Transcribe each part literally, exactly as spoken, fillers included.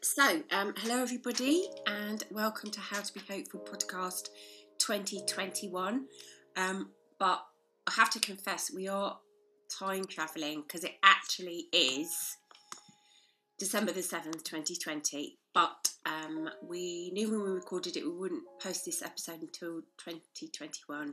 So, um, hello everybody, and welcome to How to Be Hopeful podcast twenty twenty-one. Um, but I have to confess, we are time travelling because it actually is December the seventh, twenty twenty. But um, we knew when we recorded it we wouldn't post this episode until twenty twenty-one.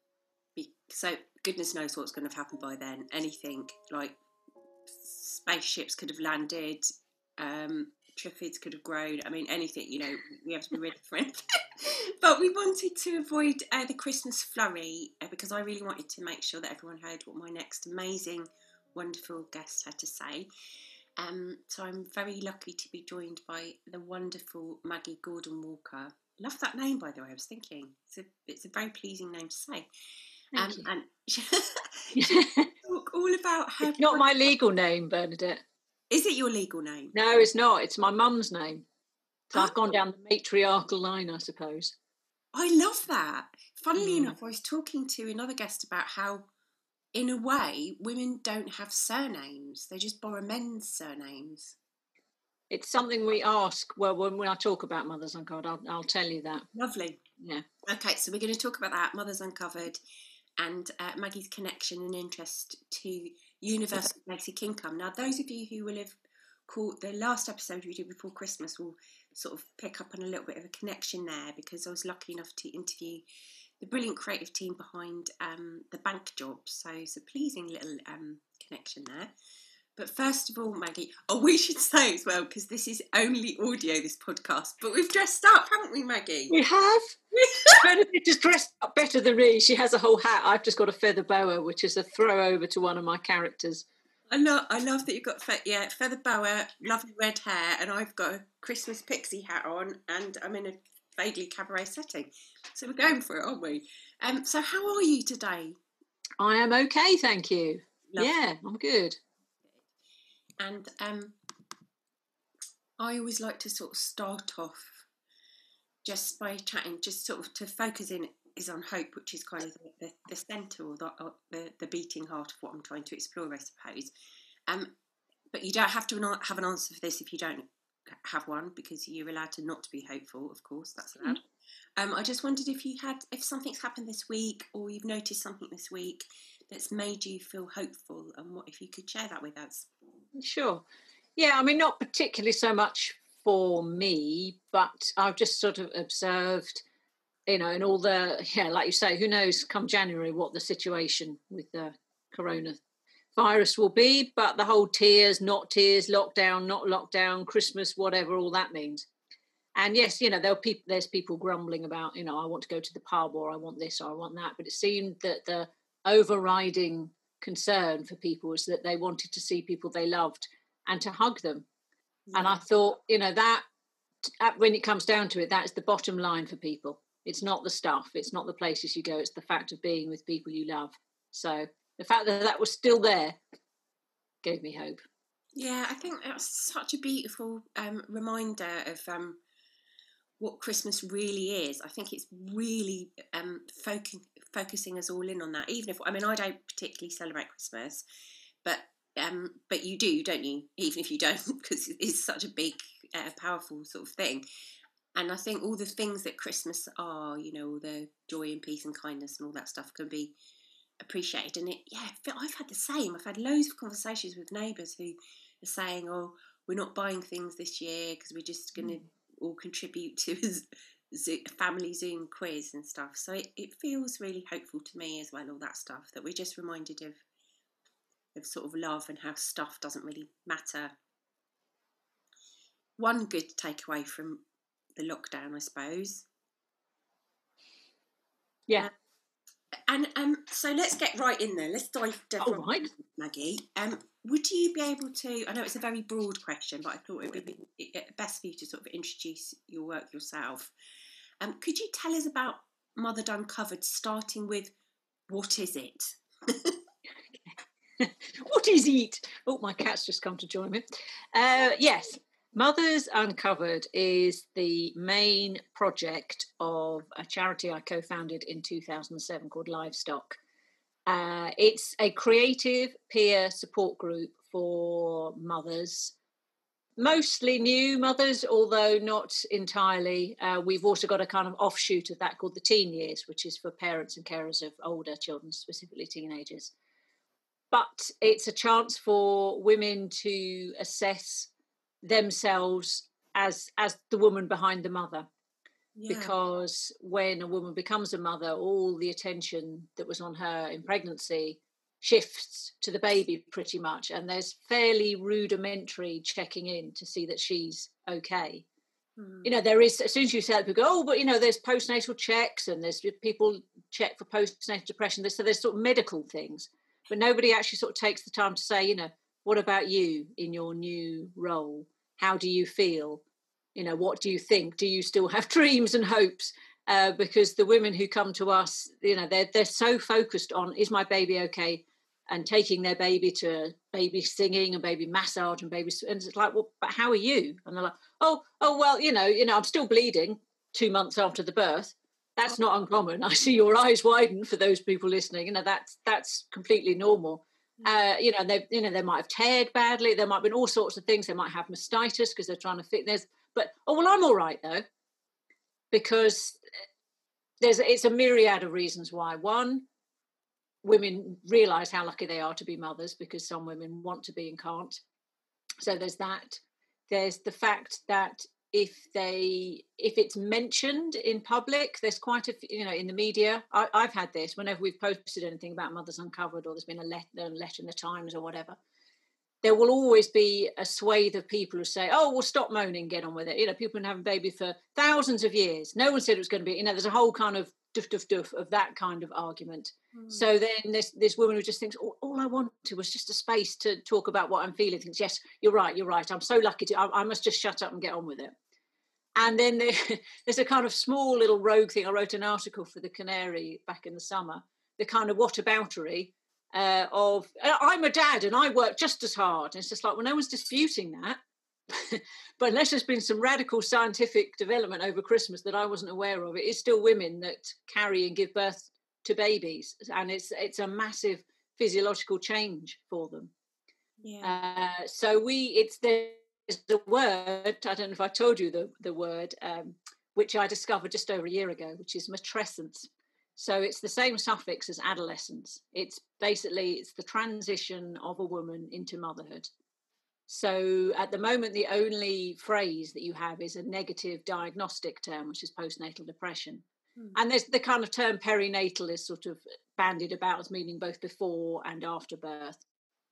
So, goodness knows what's going to have happened by then. Anything like spaceships could have landed. Um, Triffids could have grown. I mean, anything, you know, we have to be ready for anything. But we wanted to avoid uh, the Christmas flurry uh, because I really wanted to make sure that everyone heard what my next amazing, wonderful guest had to say. Um, so I'm very lucky to be joined by the wonderful Maggie Gordon-Walker. Love that name, by the way. I was thinking it's a it's a very pleasing name to say. Thank um, you. And she talk all about her. It's not my legal name, Bernadette. Is it your legal name? No, it's not. It's my mum's name. So Oh. I've gone down the matriarchal line, I suppose. I love that. Funnily Mm. enough, I was talking to another guest about how, in a way, women don't have surnames. They just borrow men's surnames. It's something we ask. Well, when, when I talk about Mothers Uncovered, I'll, I'll tell you that. Lovely. Yeah. Okay, so we're going to talk about that, Mothers Uncovered, and uh, Maggie's connection and interest to universal basic income. Now, those of you who will have caught the last episode we did before Christmas will sort of pick up on a little bit of a connection there, because I was lucky enough to interview the brilliant creative team behind um, the bank job. So it's a pleasing little um, connection there. But first of all, Maggie, oh, we should say as well, because this is only audio, this podcast, but we've dressed up, haven't we, Maggie? We have. Bernadette just dressed up better than me. She has a whole hat. I've just got a feather boa, which is a throw over to one of my characters. I love, I love that you've got fe- yeah, feather boa, lovely red hair, and I've got a Christmas pixie hat on, and I'm in a vaguely cabaret setting. So we're going for it, aren't we? Um, so how are you today? I am okay, thank you. Lovely. Yeah, I'm good. And um, I always like to sort of start off just by chatting, just sort of to focus in is on hope, which is kind of the, the, the centre or the, or the the beating heart of what I'm trying to explore, I suppose. Um, but you don't have to not have an answer for this if you don't have one, because you're allowed to not be hopeful, of course, that's allowed. Mm-hmm. Um, I just wondered if you had, if something's happened this week, or you've noticed something this week that's made you feel hopeful, and what if you could share that with us? Sure. Yeah, I mean, not particularly so much for me, but I've just sort of observed, you know, and all the, yeah, like you say, who knows come January what the situation with the coronavirus will be, but the whole tears, not tears, lockdown, not lockdown, Christmas, whatever, all that means. And yes, you know, there'll pe- there's people grumbling about, you know, I want to go to the pub, or I want this, or I want that. But it seemed that the overriding concern for people was that they wanted to see people they loved and to hug them. Yeah. And I thought, you know, that when it comes down to it, that is the bottom line for people. It's not the stuff, it's not the places you go, it's the fact of being with people you love. So the fact that that was still there gave me hope. Yeah, I think that's such a beautiful um, reminder of um, what Christmas really is. I think it's really um, focus, focusing us all in on that. Even if, I mean, I don't particularly celebrate Christmas, but um, but you do, don't you? Even if you don't, because it's such a big, uh, powerful sort of thing. And I think all the things that Christmas are, you know, all the joy and peace and kindness and all that stuff can be appreciated. And it, yeah, I've had the same. I've had loads of conversations with neighbours who are saying, oh, we're not buying things this year because we're just going to mm. all contribute to a family Zoom quiz and stuff. So it, it feels really hopeful to me as well, all that stuff, that we're just reminded of, of sort of love and how stuff doesn't really matter. One good takeaway from the lockdown, I suppose. Yeah. Uh, and um, so let's get right in there. Let's dive deep, oh, right. Maggie. Um, would you be able to, I know it's a very broad question, but I thought it would be best for you to sort of introduce your work yourself. Um, could you tell us about Mothered Uncovered, starting with, what is it? What is it? Oh, my cat's just come to join me. Uh, yes. Mothers Uncovered is the main project of a charity I co-founded in two thousand seven called Livestock. Uh, it's a creative peer support group for mothers mostly new mothers, although not entirely. Uh, we've also got a kind of offshoot of that called the teen years, which is for parents and carers of older children, specifically teenagers. But it's a chance for women to assess themselves as as the woman behind the mother. Yeah. Because when a woman becomes a mother, all the attention that was on her in pregnancy shifts to the baby pretty much, and there's fairly rudimentary checking in to see that she's okay. Mm. You know, there is, as soon as you say that, people go, oh, but you know, there's postnatal checks and there's people check for postnatal depression. So there's sort of medical things, but nobody actually sort of takes the time to say, you know, what about you in your new role? How do you feel? You know, what do you think? Do you still have dreams and hopes? Uh, because the women who come to us, you know, they're, they're so focused on, is my baby okay? And taking their baby to baby singing and baby massage and baby, and it's like, well, but how are you? And they're like, oh, oh, well, you know, you know, I'm still bleeding two months after the birth. That's not uncommon. I see your eyes widen for those people listening. You know, that's that's completely normal. Uh, you know, they, you know, they might have teared badly. There might have been all sorts of things. They might have mastitis because they're trying to fit. There's, but oh well, I'm all right though, because there's it's a myriad of reasons why. One, women realise how lucky they are to be mothers, because some women want to be and can't. So there's that. There's the fact that if they if it's mentioned in public, there's quite a you know in the media. I, I've had this whenever we've posted anything about Mothers Uncovered, or there's been a letter, a letter in the Times or whatever. There will always be a swathe of people who say, oh, well, stop moaning, get on with it. You know, people have been having babies for thousands of years. No one said it was going to be, you know, there's a whole kind of doof, doof, doof of that kind of argument. Mm. So then this this woman who just thinks, oh, all I wanted was just a space to talk about what I'm feeling, thinks, yes, you're right, you're right. I'm so lucky to, I, I must just shut up and get on with it. And then there, there's a kind of small little rogue thing. I wrote an article for the Canary back in the summer, the kind of whataboutery. Uh, of I'm a dad and I work just as hard. And it's just like, well, no one's disputing that. But unless there's been some radical scientific development over Christmas that I wasn't aware of, it is still women that carry and give birth to babies. And it's it's a massive physiological change for them. Yeah. Uh, so we, it's there's the word, I don't know if I told you the, the word, um, which I discovered just over a year ago, which is matrescence. So it's the same suffix as adolescence. It's basically, it's the transition of a woman into motherhood. So at the moment, the only phrase that you have is a negative diagnostic term, which is postnatal depression. Hmm. And there's the kind of term perinatal is sort of bandied about as meaning both before and after birth.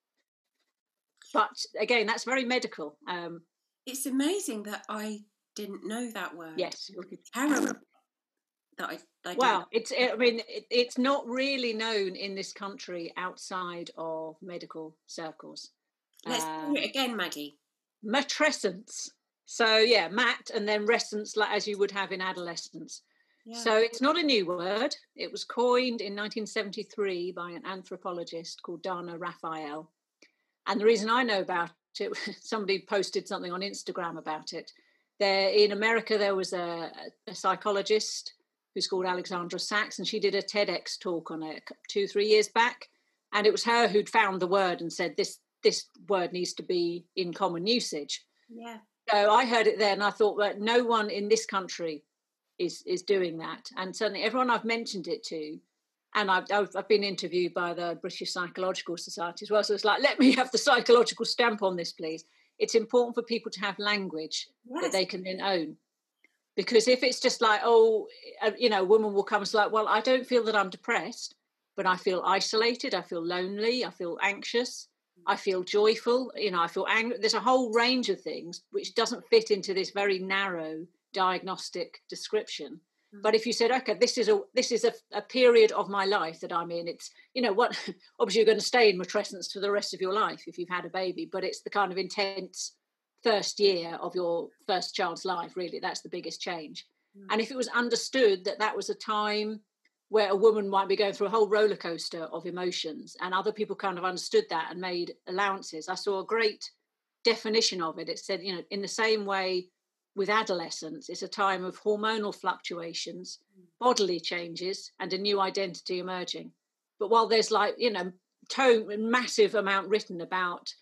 But again, that's very medical. Um, it's amazing that I didn't know that word. Yes. Terrible. That I, I well, it's. I mean, it, it's not really known in this country outside of medical circles. Let's uh, do it again, Maggie. Matrescence. So yeah, mat and then rescence, like as you would have in adolescence. Yeah. So it's not a new word. It was coined in nineteen seventy-three by an anthropologist called Dana Raphael. And the reason I know about it, somebody posted something on Instagram about it. There in America, there was a, a psychologist who's called Alexandra Sachs, and she did a TEDx talk on it two, three years back. And it was her who'd found the word and said, this this word needs to be in common usage. Yeah. So I heard it there and I thought, well, no one in this country is is doing that. And suddenly everyone I've mentioned it to, and I've, I've, I've been interviewed by the British Psychological Society as well. So it's like, let me have the psychological stamp on this, please. It's important for people to have language yes. that they can then own. Because if it's just like, oh, you know, a woman will come and say, like, well, I don't feel that I'm depressed, but I feel isolated, I feel lonely, I feel anxious, I feel joyful, you know, I feel angry. There's a whole range of things which doesn't fit into this very narrow diagnostic description. Mm-hmm. But if you said, okay, this is a this is a, a period of my life that I'm in, it's, you know, what, obviously you're going to stay in matrescence for the rest of your life if you've had a baby, but it's the kind of intense first year of your first child's life, really. That's the biggest change. Mm. And if it was understood that that was a time where a woman might be going through a whole roller coaster of emotions, and other people kind of understood that and made allowances. I saw a great definition of it. It said, you know, in the same way with adolescence, it's a time of hormonal fluctuations, mm. bodily changes, and a new identity emerging. But while there's like, you know, tone, massive amount written about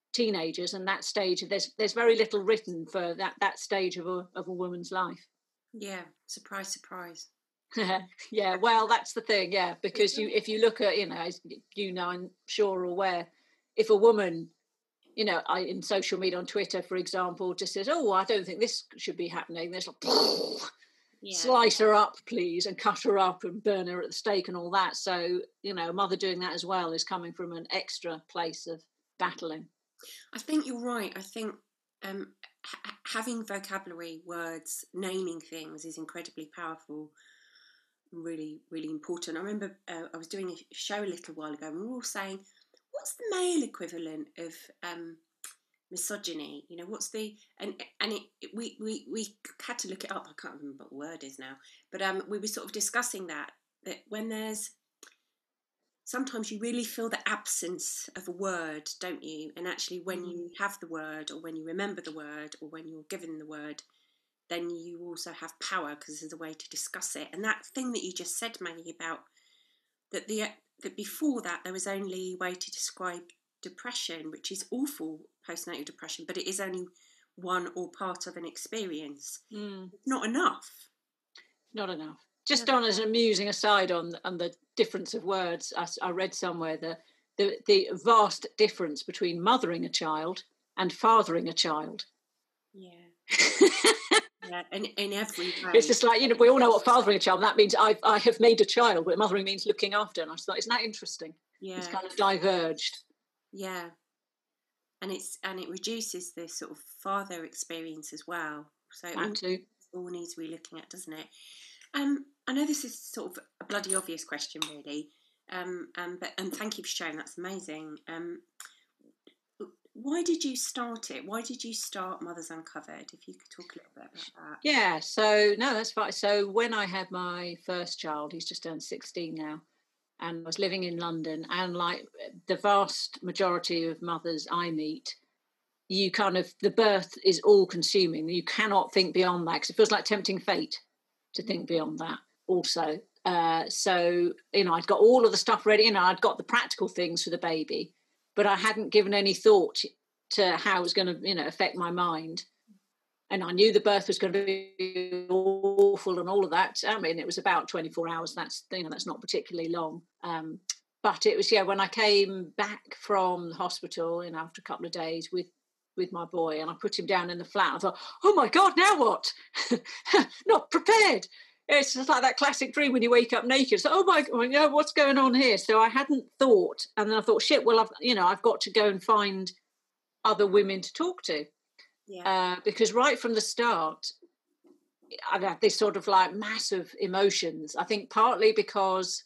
teenagers and that stage. There's there's very little written for that that stage of a of a woman's life. Yeah, surprise, surprise. Yeah, well, that's the thing. Yeah, because you if you look at, you know, as you know, I'm sure are aware, if a woman, you know, I, in social media on Twitter, for example, just says, "Oh, I don't think this should be happening," there's like, yeah. Slice her up, please, and cut her up and burn her at the stake and all that. So, you know, a mother doing that as well is coming from an extra place of battling. I think you're right. I think um, ha- having vocabulary, words, naming things is incredibly powerful. Really, really important. I remember uh, I was doing a show a little while ago and we were all saying, what's the male equivalent of um, misogyny? You know, what's the, and and it, it, we, we, we had to look it up. I can't remember what the word is now, but um, we were sort of discussing that, that when there's, sometimes you really feel the absence of a word, don't you? And actually when mm. you have the word, or when you remember the word, or when you're given the word, then you also have power because there's a way to discuss it. And that thing that you just said, Maggie, about that the that before that there was only a way to describe depression, which is awful, postnatal depression, but it is only one or part of an experience. Mm. Not enough. Not enough. Just yeah. on as an amusing aside on, on the difference of words, I, I read somewhere the, the the vast difference between mothering a child and fathering a child. Yeah. Yeah, in, in every way. It's just like, you know, we all know what fathering a child, that means I I have made a child, but mothering means looking after. And I thought, isn't that interesting? Yeah. It's kind of diverged. Yeah. And it's and it reduces the sort of father experience as well. So that too. All needs re-looking at, doesn't it? Um, I know this is sort of a bloody obvious question, really. Um, um, but and thank you for sharing. That's amazing. Um, why did you start it? Why did you start Mothers Uncovered? If you could talk a little bit about that. Yeah. So no, that's fine. So when I had my first child, he's just turned sixteen now, and I was living in London, and like the vast majority of mothers I meet, you kind of, the birth is all consuming. You cannot think beyond that because it feels like tempting fate to think beyond that also. Uh, so, you know, I'd got all of the stuff ready, you know, I'd got the practical things for the baby, but I hadn't given any thought to how it was going to, you know, affect my mind. And I knew the birth was going to be awful and all of that. I mean, it was about twenty-four hours. That's, you know, that's not particularly long. Um, but it was, yeah, when I came back from the hospital, you know, after a couple of days with with my boy, and I put him down in the flat, I thought, oh my God, now what? Not prepared. It's just like that classic dream when you wake up naked. So, oh my God, you know, what's going on here? So I hadn't thought, and then I thought, shit, well, I've, you know, I've got to go and find other women to talk to. Yeah. Uh, because right from the start, I've had this sort of like massive emotions. I think partly because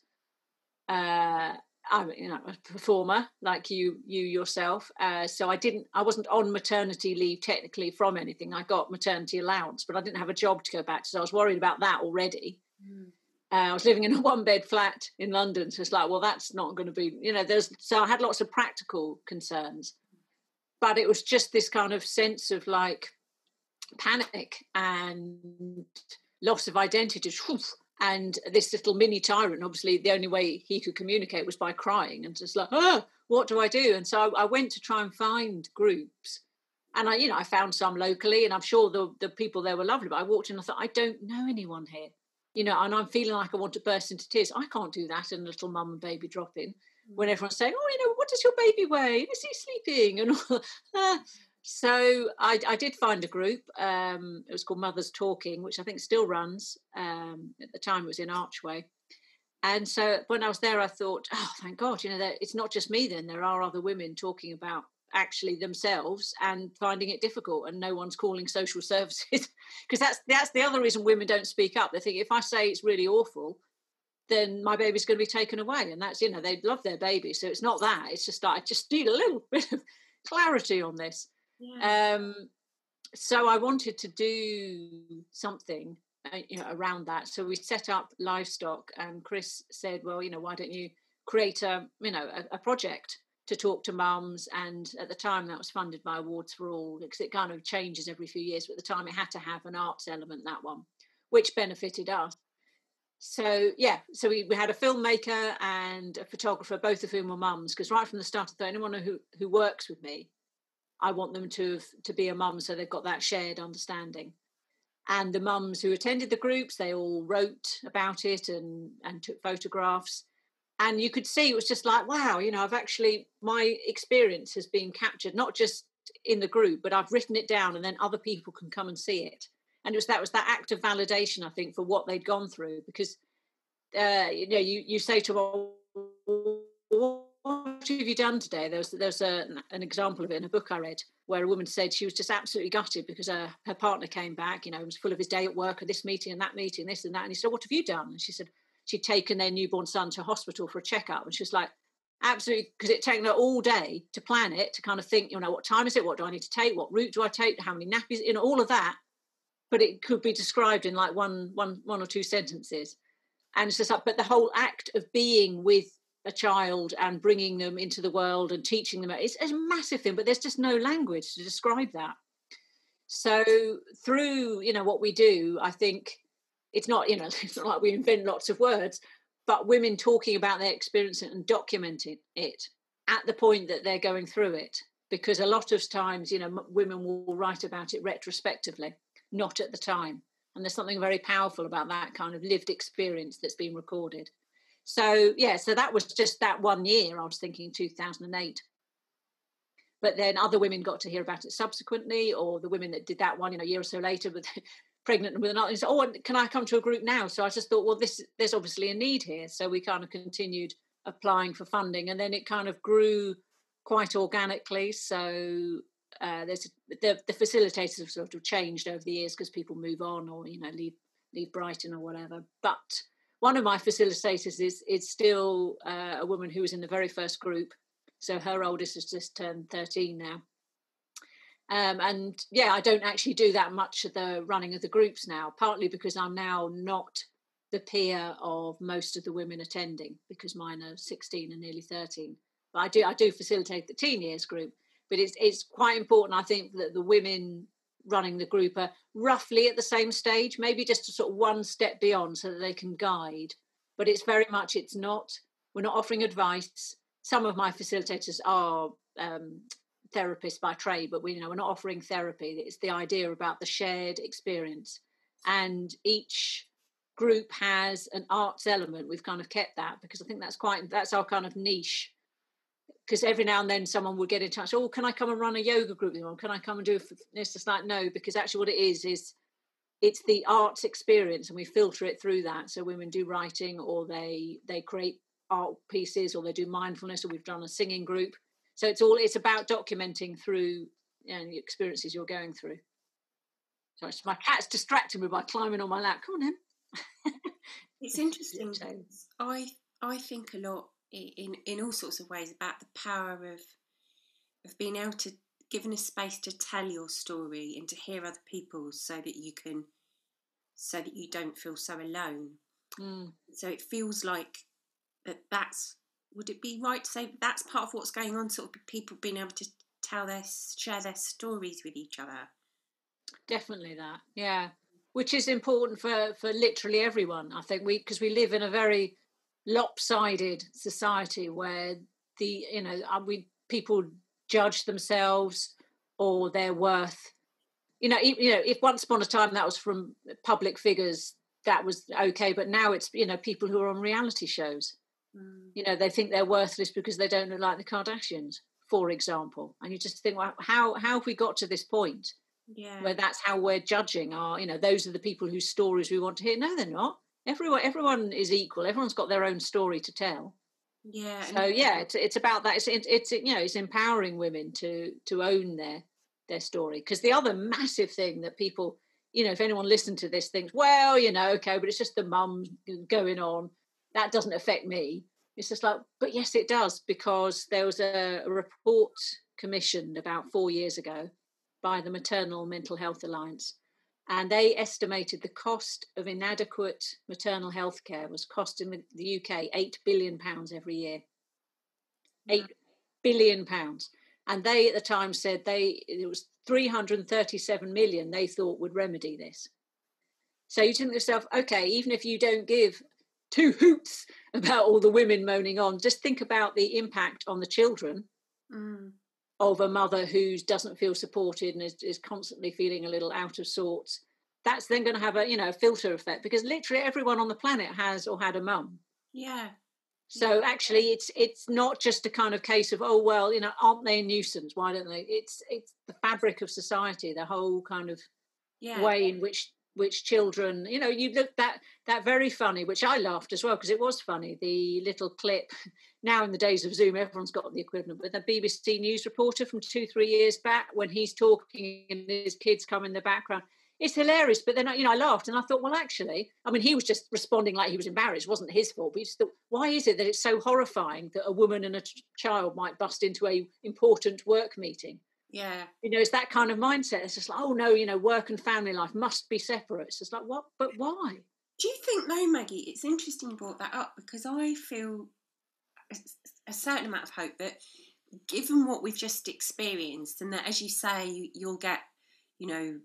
uh, I'm, you know, a performer like you, you yourself. Uh, so I didn't, I wasn't on maternity leave technically from anything. I got maternity allowance, but I didn't have a job to go back to. So I was worried about that already. Mm. Uh, I was living in a one bed flat in London. So it's like, well, that's not going to be, you know, there's, so I had lots of practical concerns, but it was just this kind of sense of like panic and loss of identity. And this little mini tyrant, obviously the only way he could communicate was by crying and just like, oh, what do I do? And so I went to try and find groups. And I, you know, I found some locally, and I'm sure the, the people there were lovely, but I walked in and I thought, I don't know anyone here. You know, and I'm feeling like I want to burst into tears. I can't do that in a little mum and baby drop-in when everyone's saying, oh, you know, what does your baby weigh? Is he sleeping? And all that. So I, I did find a group. Um, it was called Mothers Talking, which I think still runs. Um, at the time, it was in Archway. And so when I was there, I thought, oh, thank God, you know, that it's not just me then. There are other women talking about actually themselves and finding it difficult, and no one's calling social services. Because that's, that's the other reason women don't speak up. They think if I say it's really awful, then my baby's going to be taken away. And that's, you know, they love their baby. So it's not that. It's just like, I just need a little bit of clarity on this. Yeah. Um, so I wanted to do something, uh, you know, around that. So we set up Livestock, and Chris said, well, you know, why don't you create a, you know, a, a project to talk to mums? And at the time that was funded by Awards for All, because it kind of changes every few years. But at the time it had to have an arts element, that one, which benefited us. So, yeah, so we, we had a filmmaker and a photographer, both of whom were mums, because right from the start I thought anyone who, who works with me I want them to have, to be a mum, so they've got that shared understanding. And the mums who attended the groups, they all wrote about it and, and took photographs. And you could see it was just like, wow, you know, I've actually, my experience has been captured, not just in the group, but I've written it down and then other people can come and see it. And it was that was that act of validation, I think, for what they'd gone through. Because, uh, you know, you, you say to them, what have you done today? There was, there was a, an example of it in a book I read where a woman said she was just absolutely gutted because her, her partner came back, you know, was full of his day at work and this meeting and that meeting, this and that. And he said, what have you done? And she said she'd taken their newborn son to hospital for a checkup. And she was like, absolutely, because it'd taken her all day to plan it, to kind of think, you know, what time is it? What do I need to take? What route do I take? How many nappies? You know, all of that. But it could be described in like one, one, one or two sentences. And it's just like, but the whole act of being with a child and bringing them into the world and teaching them, it's, it's a massive thing, but there's just no language to describe that. So through, you know, what we do, I think it's not, you know, it's not like we invent lots of words, but women talking about their experience and documenting it at the point that they're going through it. Because a lot of times, you know, women will write about it retrospectively, not at the time. And there's something very powerful about that kind of lived experience that's been recorded. So, yeah, so that was just that one year, I was thinking two thousand eight. But then other women got to hear about it subsequently, or the women that did that one, you know, a year or so later, with pregnant with another, and said, oh, can I come to a group now? So I just thought, well, this there's obviously a need here. So we kind of continued applying for funding, and then it kind of grew quite organically. So uh, there's the, the facilitators have sort of changed over the years because people move on or, you know, leave leave Brighton or whatever. But one of my facilitators is is still uh, a woman who was in the very first group. So her oldest has just turned thirteen now. Um, and yeah, I don't actually do that much of the running of the groups now, partly because I'm now not the peer of most of the women attending, because mine are sixteen and nearly thirteen. But I do I do facilitate the teen years group. But it's it's quite important, I think, that the women running the group are roughly at the same stage, maybe just a sort of one step beyond, so that they can guide. But it's very much, it's not, we're not offering advice. Some of my facilitators are um, therapists by trade, but we, you know, we're not offering therapy. It's the idea about the shared experience. And each group has an arts element. We've kind of kept that because I think that's quite, that's our kind of niche. Because every now and then someone would get in touch, oh, can I come and run a yoga group? Or can I come and do this? Just like, no, because actually what it is, is it's the arts experience, and we filter it through that. So women do writing, or they they create art pieces, or they do mindfulness, or we've done a singing group. So it's all, it's about documenting through, you know, the experiences you're going through. So it's, my cat's distracting me by climbing on my lap. Come on, him. It's interesting. I I think a lot in in all sorts of ways about the power of of being able to given a space to tell your story and to hear other people's, so that you can so that you don't feel so alone. Mm. So it feels like that that's, would it be right to say that's part of what's going on, sort of people being able to tell their share their stories with each other? Definitely that, yeah, which is important for for literally everyone, I think, we because we live in a very lopsided society where the, you know, we people judge themselves or their worth. You know, you know, if once upon a time that was from public figures, that was okay, but now it's, you know, people who are on reality shows. Mm. You know, they think they're worthless because they don't look like the Kardashians, for example. And you just think, well, how how have we got to this point? Yeah. Where that's how we're judging our, you know, those are the people whose stories we want to hear. No, they're not. Everyone, everyone is equal. Everyone's got their own story to tell. Yeah. So yeah, it's it's about that. It's it, it's you know, it's empowering women to to own their their story. Because the other massive thing that people, you know, if anyone listened to this thinks, well, you know, okay, but it's just the mum going on, that doesn't affect me. It's just like, but yes, it does, because there was a, a report commissioned about four years ago by the Maternal Mental Health Alliance, and they estimated the cost of inadequate maternal health care was costing the, the U K eight billion pounds every year. Yeah. eight billion pounds. And they at the time said they it was three hundred thirty-seven million they thought would remedy this. So you think to yourself, okay, even if you don't give two hoots about all the women moaning on, just think about the impact on the children. Mm. of a mother who doesn't feel supported and is, is constantly feeling a little out of sorts, that's then going to have a, you know, a filter effect, because literally everyone on the planet has or had a mum. Yeah. So actually, it's it's not just a kind of case of, oh well, you know, aren't they a nuisance? Why don't they? It's it's the fabric of society, the whole kind of Yeah. way in which which children, you know, you look that that very funny, which I laughed as well because it was funny. The little clip. Now in the days of Zoom, everyone's got the equivalent. But the B B C News reporter from two three years back, when he's talking and his kids come in the background. It's hilarious, but then, you know, I laughed and I thought, well, actually, I mean, he was just responding like he was embarrassed. It wasn't his fault. But he just thought, why is it that it's so horrifying that a woman and a ch- child might bust into a important work meeting? Yeah. You know, it's that kind of mindset. It's just like, oh, no, you know, work and family life must be separate. It's just like, what? But why? Do you think, though, Maggie, it's interesting you brought that up, because I feel a, a certain amount of hope that, given what we've just experienced, and that, as you say, you, you'll get, you know,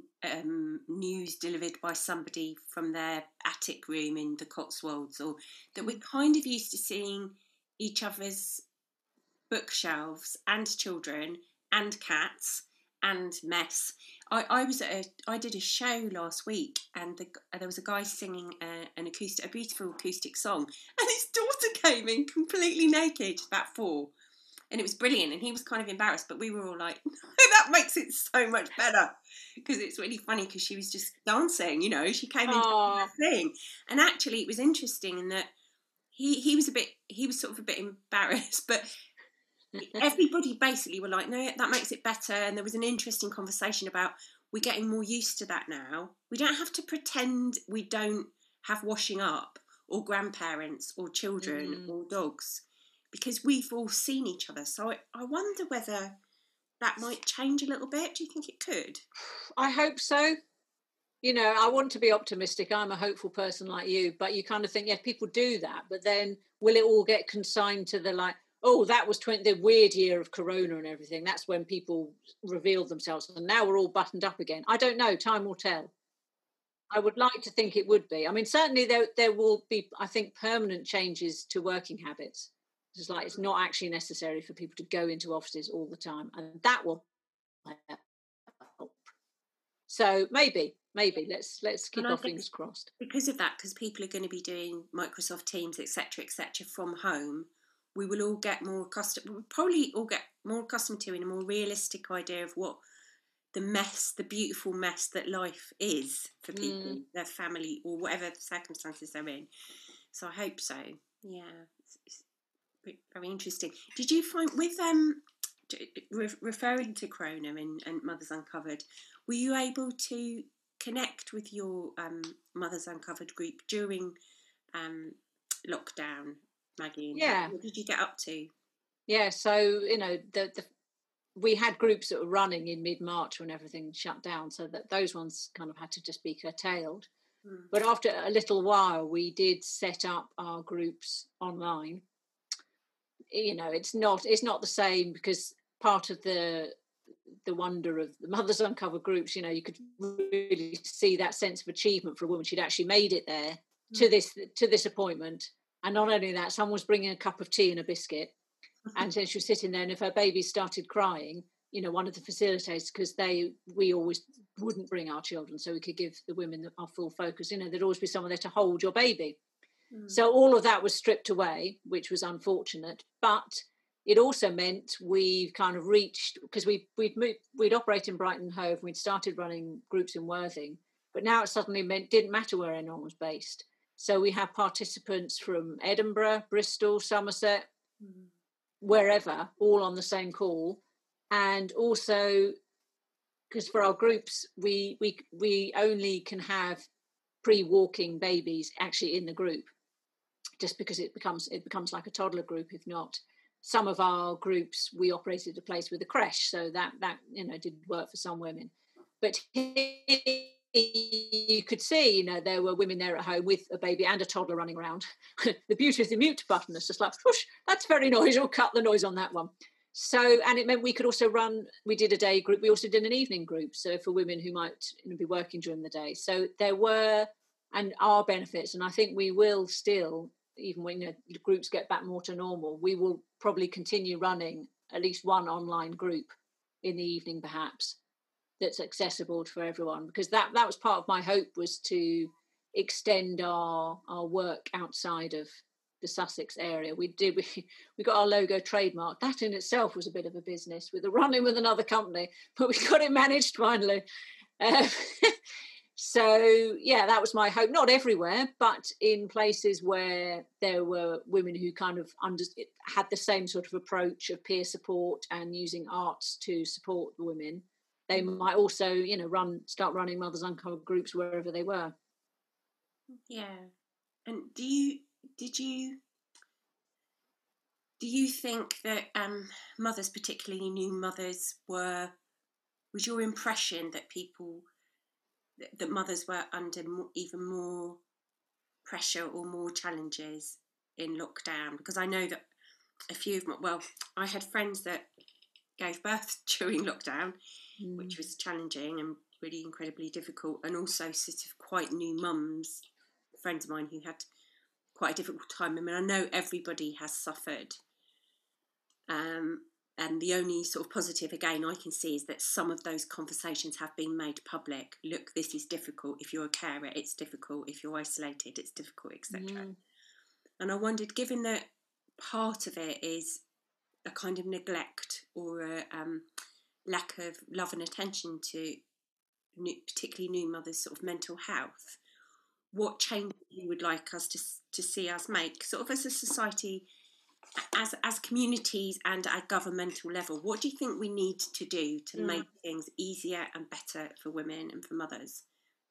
Um, news delivered by somebody from their attic room in the Cotswolds, or that we're kind of used to seeing each other's bookshelves and children and cats and mess. I, I was at a, I did a show last week, and the, there was a guy singing a, an acoustic, a beautiful acoustic song, and his daughter came in completely naked, about four. And it was brilliant, and he was kind of embarrassed, but we were all like, that makes it so much better, because it's really funny, because she was just dancing, you know, she came into that thing. And actually it was interesting in that he, he was a bit, he was sort of a bit embarrassed, but everybody basically were like, no, that makes it better. And there was an interesting conversation about, we're getting more used to that now. We don't have to pretend we don't have washing up, or grandparents, or children, mm. or dogs, because we've all seen each other. So I, I wonder whether that might change a little bit. Do you think it could? I hope so. You know, I want to be optimistic. I'm a hopeful person like you, but you kind of think, yeah, people do that, but then will it all get consigned to the like, oh, that was twenty, the weird year of Corona and everything. That's when people revealed themselves, and now we're all buttoned up again. I don't know. Time will tell. I would like to think it would be. I mean, certainly there there will be, I think, permanent changes to working habits. It's like it's not actually necessary for people to go into offices all the time, and that will help. So maybe, maybe let's let's keep our fingers crossed. Because of that, because people are going to be doing Microsoft Teams, et cetera, et cetera, from home, we will all get more accustomed. We'll probably all get more accustomed to, in a more realistic idea of what the mess, the beautiful mess that life is for people, mm. their family, or whatever circumstances they're in. So I hope so. Yeah. It's, it's, very interesting. Did you find with um re- referring to Corona and, and Mothers Uncovered, were you able to connect with your um, Mothers Uncovered group during um, lockdown, Maggie? Yeah. What did you get up to? Yeah, so you know the, the we had groups that were running in mid-March when everything shut down, so that those ones kind of had to just be curtailed. Mm. But after a little while, we did set up our groups online. You know, it's not it's not the same, because part of the the wonder of the Mothers Uncovered groups, you know, you could really see that sense of achievement for a woman. She'd actually made it there mm. to this to this appointment, and not only that, someone was bringing a cup of tea and a biscuit, and then she was sitting there, and if her baby started crying, you know, one of the facilitators, because they we always wouldn't bring our children, so we could give the women our full focus. You know, there'd always be someone there to hold your baby. Mm. So all of that was stripped away, which was unfortunate, but it also meant we've kind of reached, because we, we'd moved, we'd operated in Brighton and Hove, we'd started running groups in Worthing, but now it suddenly meant didn't matter where anyone was based. So we have participants from Edinburgh, Bristol, Somerset, mm. wherever, all on the same call. And also, because for our groups, we we we only can have pre-walking babies actually in the group, just because it becomes it becomes like a toddler group if not. Some of our groups, we operated a place with a creche, so that that you know did work for some women. But you could see, you know, there were women there at home with a baby and a toddler running around. The beauty of the mute button is just like, whoosh, that's very noisy, or cut the noise on that one. So, and it meant we could also run, we did a day group, we also did an evening group, so for women who might you know, be working during the day. So there were and are benefits, and I think we will still, even when you know, the groups get back more to normal, we will probably continue running at least one online group in the evening, perhaps, that's accessible for everyone, because that that was part of my hope, was to extend our our work outside of the Sussex area. We did we, we got our logo trademark. That in itself was a bit of a business with a run-in with another company, but we got it managed finally. Um, so yeah, that was my hope. Not everywhere, but in places where there were women who kind of under, had the same sort of approach of peer support and using arts to support the women. They might also, you know, run start running Mothers Uncovered groups wherever they were. Yeah. And do you did you do you think that um, mothers, particularly new mothers, were was your impression that people that, that mothers were under more, even more pressure or more challenges in lockdown? Because I know that a few of my, well, I had friends that gave birth during lockdown, mm. which was challenging and really incredibly difficult, and also sort of quite new mums, friends of mine who had quite a difficult time. I mean, I know everybody has suffered, um, and the only sort of positive again I can see is that some of those conversations have been made public. Look, this is difficult. If you're a carer, it's difficult. If you're isolated, it's difficult, et cetera. Mm. And I wondered, given that part of it is a kind of neglect or a um, lack of love and attention to new, particularly new mothers' sort of mental health, what change you would like us to to see us make, sort of as a society, as as communities and at governmental level? What do you think we need to do to mm. make things easier and better for women and for mothers?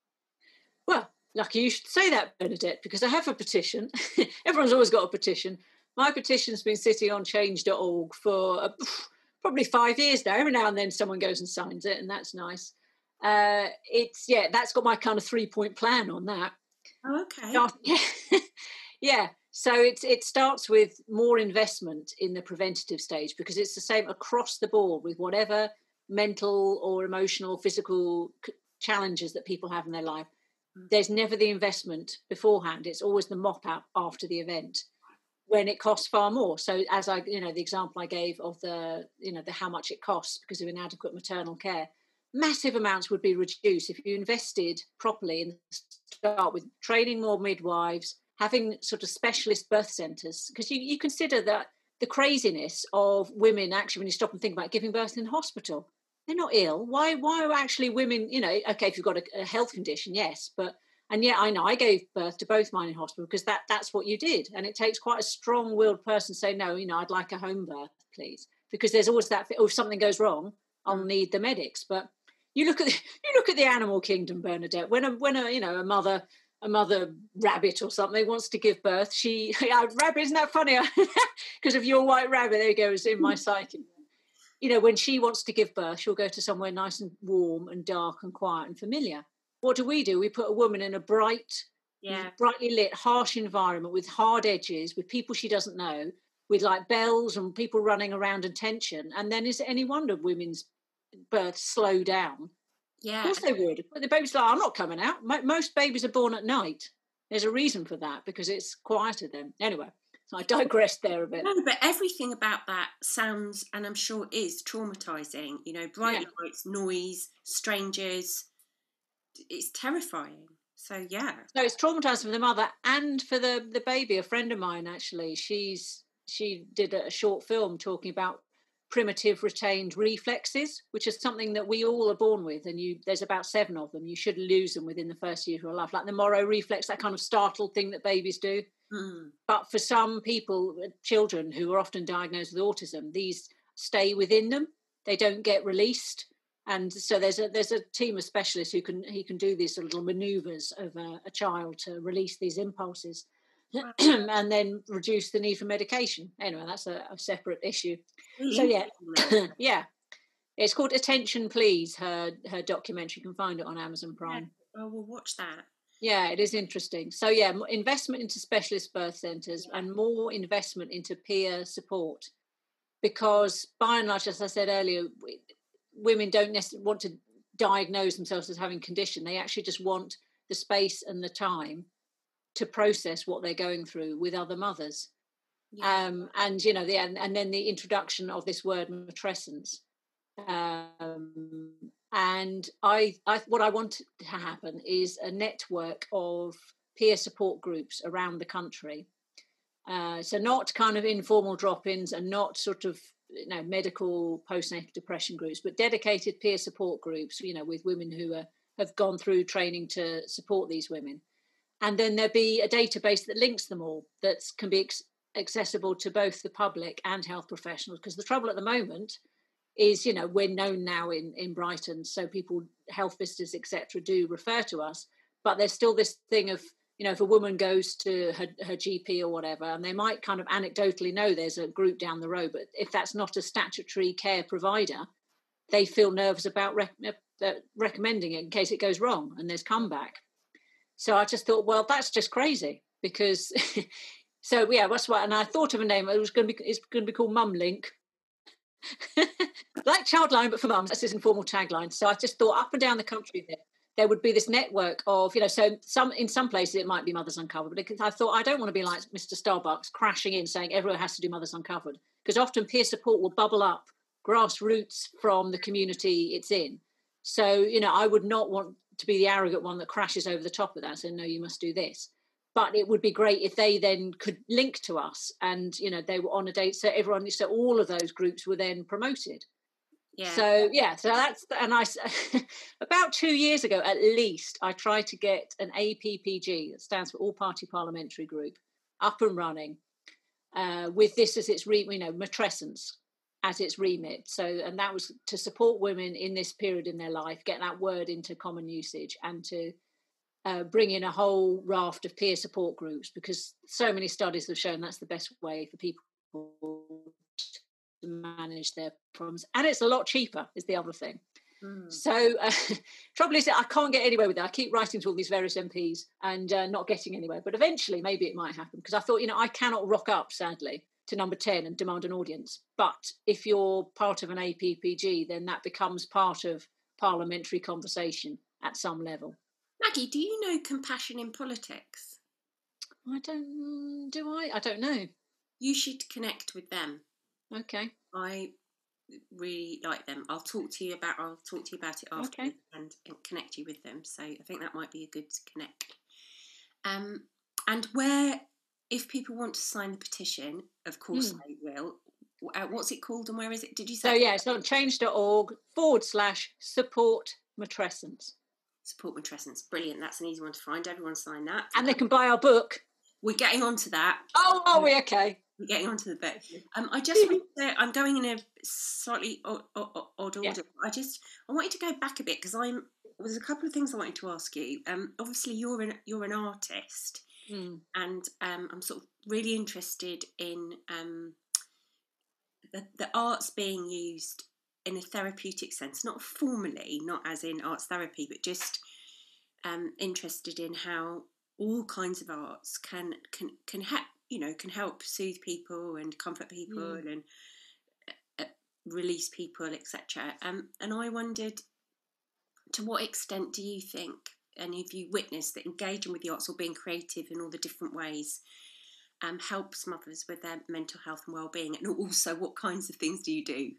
Well, lucky you should say that, Bernadette, because I have a petition. Everyone's always got a petition. My petition's been sitting on change dot org for uh, probably five years now. Every now and then someone goes and signs it, and that's nice. Uh, it's, yeah, that's got my kind of three-point plan on that. Oh, okay. Yeah. Yeah. So it, it starts with more investment in the preventative stage, because it's the same across the board with whatever mental or emotional, physical challenges that people have in their life. Mm. There's never the investment beforehand. It's always the mop-up after the event, when it costs far more. So as I, you know, the example I gave of the, you know, the how much it costs because of inadequate maternal care, massive amounts would be reduced if you invested properly in the start with training more midwives, having sort of specialist birth centres, because you, you consider that the craziness of women actually, when you stop and think about giving birth in hospital, they're not ill. Why, why are actually women, you know, okay, if you've got a, a health condition, yes, but and yet I know I gave birth to both mine in hospital because that, that's what you did. And it takes quite a strong-willed person to say, no, you know, I'd like a home birth, please. Because there's always that, oh, if something goes wrong, I'll mm. need the medics. But you look at the, you look at the animal kingdom, Bernadette. When a when a you know a mother a mother rabbit or something wants to give birth, she yeah, rabbit, isn't that funny? Because of your white rabbit, there you go, it's in my psyche. You know, when she wants to give birth, she'll go to somewhere nice and warm and dark and quiet and familiar. What do we do? We put a woman in a bright, yeah. brightly lit, harsh environment with hard edges, with people she doesn't know, with like bells and people running around and tension. And then is it any wonder women's births slow down? Yeah. Of course they would. But the baby's like, I'm not coming out. Most babies are born at night. There's a reason for that, because it's quieter then. Anyway, so I digressed there a bit. No, but everything about that sounds, and I'm sure is, traumatising. You know, bright yeah. lights, noise, strangers. It's terrifying. So yeah. So it's traumatising for the mother and for the, the baby. A friend of mine, actually, she's she did a short film talking about primitive retained reflexes, which is something that we all are born with, and you there's about seven of them. You should lose them within the first year of your life, like the Moro reflex, that kind of startled thing that babies do. Mm. But for some people, children who are often diagnosed with autism, these stay within them. They don't get released. And so there's a there's a team of specialists who can he can do these little manoeuvres of a, a child to release these impulses, wow. and then reduce the need for medication. Anyway, that's a, a separate issue. Really? So yeah, yeah, it's called Attention Please. Her her documentary, you can find it on Amazon Prime. Yeah. Oh, we'll watch that. Yeah, it is interesting. So yeah, investment into specialist birth centres yeah. and more investment into peer support, because by and large, as I said earlier, we, women don't necessarily want to diagnose themselves as having condition. They actually just want the space and the time to process what they're going through with other mothers. Yeah. Um, and, you know, the and, and then the introduction of this word matrescence. Um, and I, I, what I want to happen is a network of peer support groups around the country. Uh, so not kind of informal drop-ins and not sort of, you know, medical postnatal depression groups, but dedicated peer support groups, you know, with women who are, have gone through training to support these women. And then there'll be a database that links them all that can be ex- accessible to both the public and health professionals. Because the trouble at the moment is, you know, we're known now in, in Brighton, so people, health visitors, et cetera, do refer to us. But there's still this thing of, you know, if a woman goes to her, her G P or whatever, and they might kind of anecdotally know there's a group down the road, but if that's not a statutory care provider, they feel nervous about rec- uh, recommending it in case it goes wrong and there's comeback. So I just thought, well, that's just crazy because, so yeah, that's what. And I thought of a name. It was going to be, it's going to be called Mum Link, like Childline, but for mums. That's his informal tagline. So I just thought, up and down the country, there, there would be this network of, you know, so some in some places it might be Mothers Uncovered, but I thought I don't want to be like Mister Starbucks crashing in saying everyone has to do Mothers Uncovered, because often peer support will bubble up grassroots from the community it's in. So, you know, I would not want to be the arrogant one that crashes over the top of that and say, no, you must do this. But it would be great if they then could link to us and, you know, they were on a date. So everyone, so all of those groups were then promoted. Yeah. So, yeah, so that's, and I, about two years ago, at least, I tried to get an A P P G, that stands for All Party Parliamentary Group, up and running uh, with this as its, re, you know, matrescence as its remit. So, and that was to support women in this period in their life, get that word into common usage and to uh, bring in a whole raft of peer support groups, because so many studies have shown that's the best way for people to manage their problems. And it's a lot cheaper is the other thing. Mm. So uh, trouble is I can't get anywhere with it. I keep writing to all these various M Ps and uh, not getting anywhere. But eventually maybe it might happen, because I thought, you know, I cannot rock up, sadly, to number ten and demand an audience. But if you're part of an A P P G, then that becomes part of parliamentary conversation at some level. Maggie, do you know Compassion in Politics? I don't, do I? I don't know. You should connect with them. Okay. I really like them. I'll talk to you about I'll talk to you about it after okay. and, and connect you with them. So I think that might be a good connect. Um, and where, if people want to sign the petition, of course mm. they will. Uh, what's it called and where is it? Did you say? So yeah, it's on change.org forward slash support matrescence. Support matrescence. Brilliant. That's an easy one to find. Everyone sign that. And they can buy our book. We're getting on to that. Oh, are we? Okay. We're getting on to the book. Um, I just want to, I'm going in a slightly odd, odd, odd order. Yeah. I just, I wanted to go back a bit because I'm, there's a couple of things I wanted to ask you. Um, obviously you're an, you're an artist mm. and um, I'm sort of really interested in um, the, the arts being used in a therapeutic sense, not formally, not as in arts therapy, but just um, interested in how all kinds of arts can can can help, you know, can help soothe people and comfort people mm. and uh, release people, et cetera. Um, and I wondered, to what extent do you think, and have you witnessed that engaging with the arts or being creative in all the different ways um, helps mothers with their mental health and well-being? And also, what kinds of things do you do?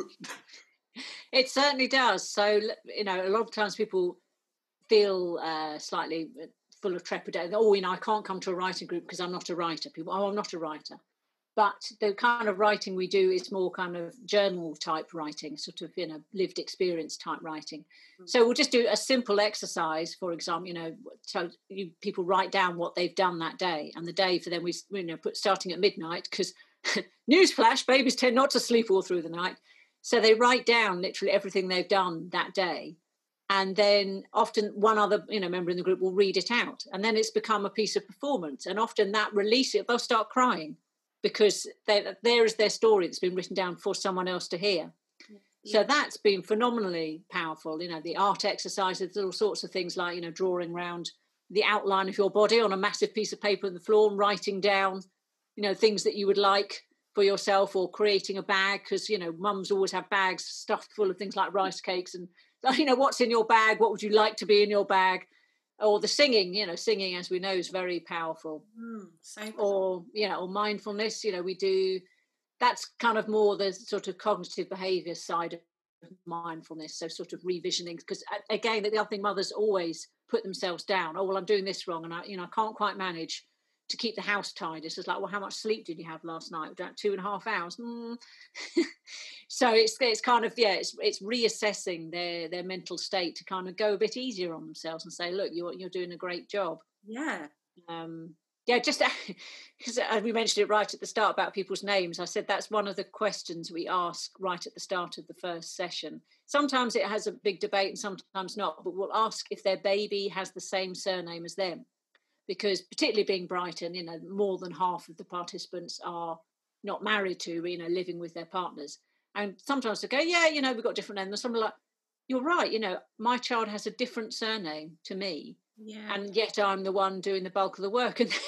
It certainly does. So, you know, a lot of times people feel uh, slightly full of trepidation. Oh, you know, I can't come to a writing group because I'm not a writer. People, oh, I'm not a writer. But the kind of writing we do is more kind of journal type writing, sort of, you know, lived experience type writing. Mm-hmm. So we'll just do a simple exercise, for example, you know, so you, people write down what they've done that day. And the day for them, we, you know, put starting at midnight, because newsflash, babies tend not to sleep all through the night. So they write down literally everything they've done that day. And then often one other, you know, member in the group will read it out. And then it's become a piece of performance. And often that release it, they'll start crying because they, there is their story that's been written down for someone else to hear. Yeah. So that's been phenomenally powerful. You know, the art exercises, all sorts of things like, you know, drawing around the outline of your body on a massive piece of paper on the floor and writing down, you know, things that you would like for yourself, or creating a bag, because, you know, mums always have bags stuffed full of things like rice cakes and, you know, what's in your bag, what would you like to be in your bag? or the singing, you know, singing, as we know, is very powerful. Mm, so Or, you know, or mindfulness, you know, we do, that's kind of more the sort of cognitive behavior side of mindfulness. So sort of revisioning, because again, the other thing, mothers always put themselves down. Oh, well, I'm doing this wrong, and I, you know, I can't quite manage to keep the house tidy. It's just like, well, how much sleep did you have last night? About two and a half hours. Mm. So it's it's kind of, yeah, it's it's reassessing their their mental state to kind of go a bit easier on themselves and say, look, you're you're doing a great job. Yeah. Um, yeah, just because we mentioned it right at the start about people's names. I said that's one of the questions we ask right at the start of the first session. Sometimes it has a big debate and sometimes not, but we'll ask if their baby has the same surname as them. Because particularly being Brighton, you know, more than half of the participants are not married to, you know, living with their partners. And sometimes they go, yeah, you know, we've got different names. And some are like, you're right, you know, my child has a different surname to me. Yeah. And yet I'm the one doing the bulk of the work, and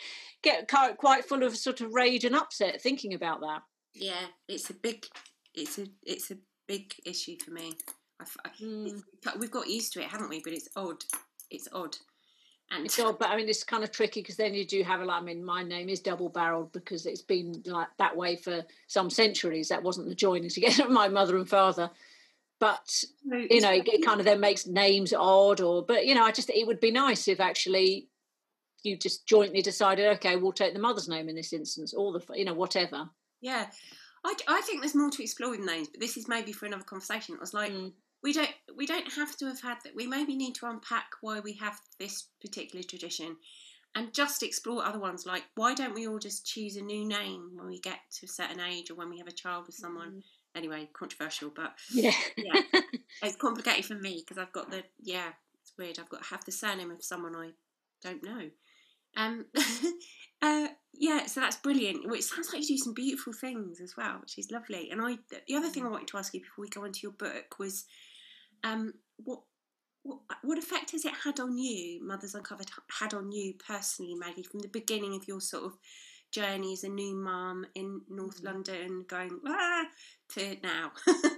get quite full of sort of rage and upset thinking about that. Yeah, it's a big, it's a, it's a big issue for me. I, I, mm. We've got used to it, haven't we? But it's odd. It's odd. And it's odd, but I mean, it's kind of tricky because then you do have a lot. I mean, my name is double-barreled because it's been like that way for some centuries. That wasn't the joining together of my mother and father. But, you know, it kind of then makes names odd, or, but, you know, I just, it would be nice if actually you just jointly decided, okay, we'll take the mother's name in this instance, or the, you know, whatever. Yeah. I, I think there's more to explore with names, but this is maybe for another conversation. It was like, mm. we don't, we don't have to have had that. We maybe need to unpack why we have this particular tradition and just explore other ones. Like, why don't we all just choose a new name when we get to a certain age or when we have a child with someone? Mm. Anyway, controversial, but yeah, yeah, it's complicated for me because I've got the yeah, it's weird. I've got to have the surname of someone I don't know. Um, uh, yeah, so that's brilliant. Well, it sounds like you do some beautiful things as well, which is lovely. And I, the other thing I wanted to ask you before we go into your book was, um, what what what effect has it had on you, Mothers Uncovered, had on you personally, Maggie, from the beginning of your sort of journey as a new mum in North London, going ah, to now?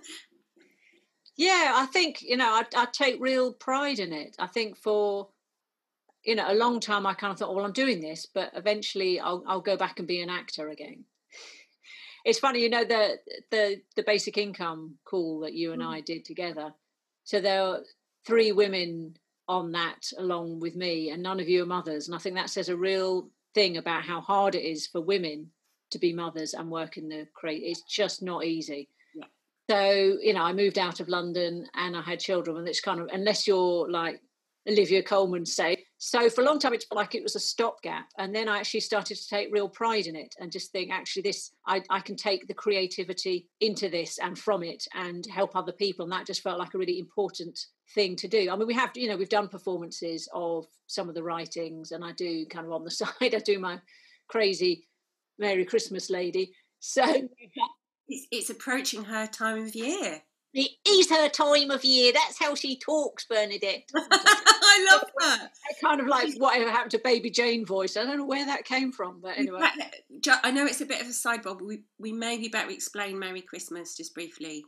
Yeah, I think, you know, I, I take real pride in it. I think for, you know, a long time I kind of thought, oh, well, I'm doing this, but eventually I'll I'll go back and be an actor again. It's funny, you know, the the the basic income call that you and mm. I did together. So there are three women on that along with me, and none of you are mothers. And I think that says a real thing about how hard it is for women to be mothers and work in the create. It's just not easy. Yeah. So, you know, I moved out of London and I had children, and it's kind of, unless you're like Olivia Colman say. So for a long time, it's like it was a stopgap. And then I actually started to take real pride in it and just think, actually, this, I, I can take the creativity into this and from it and help other people. And that just felt like a really important thing to do. I mean, we have, you know, we've done performances of some of the writings, and I do kind of on the side, I do my crazy Merry Christmas lady. So it's, it's approaching her time of year. It is her time of year. That's how she talks, Bernadette. I love her. It's kind of like whatever happened to Baby Jane voice. I don't know where that came from, but anyway. I know it's a bit of a sidebar, but we, we maybe better explain Merry Christmas just briefly.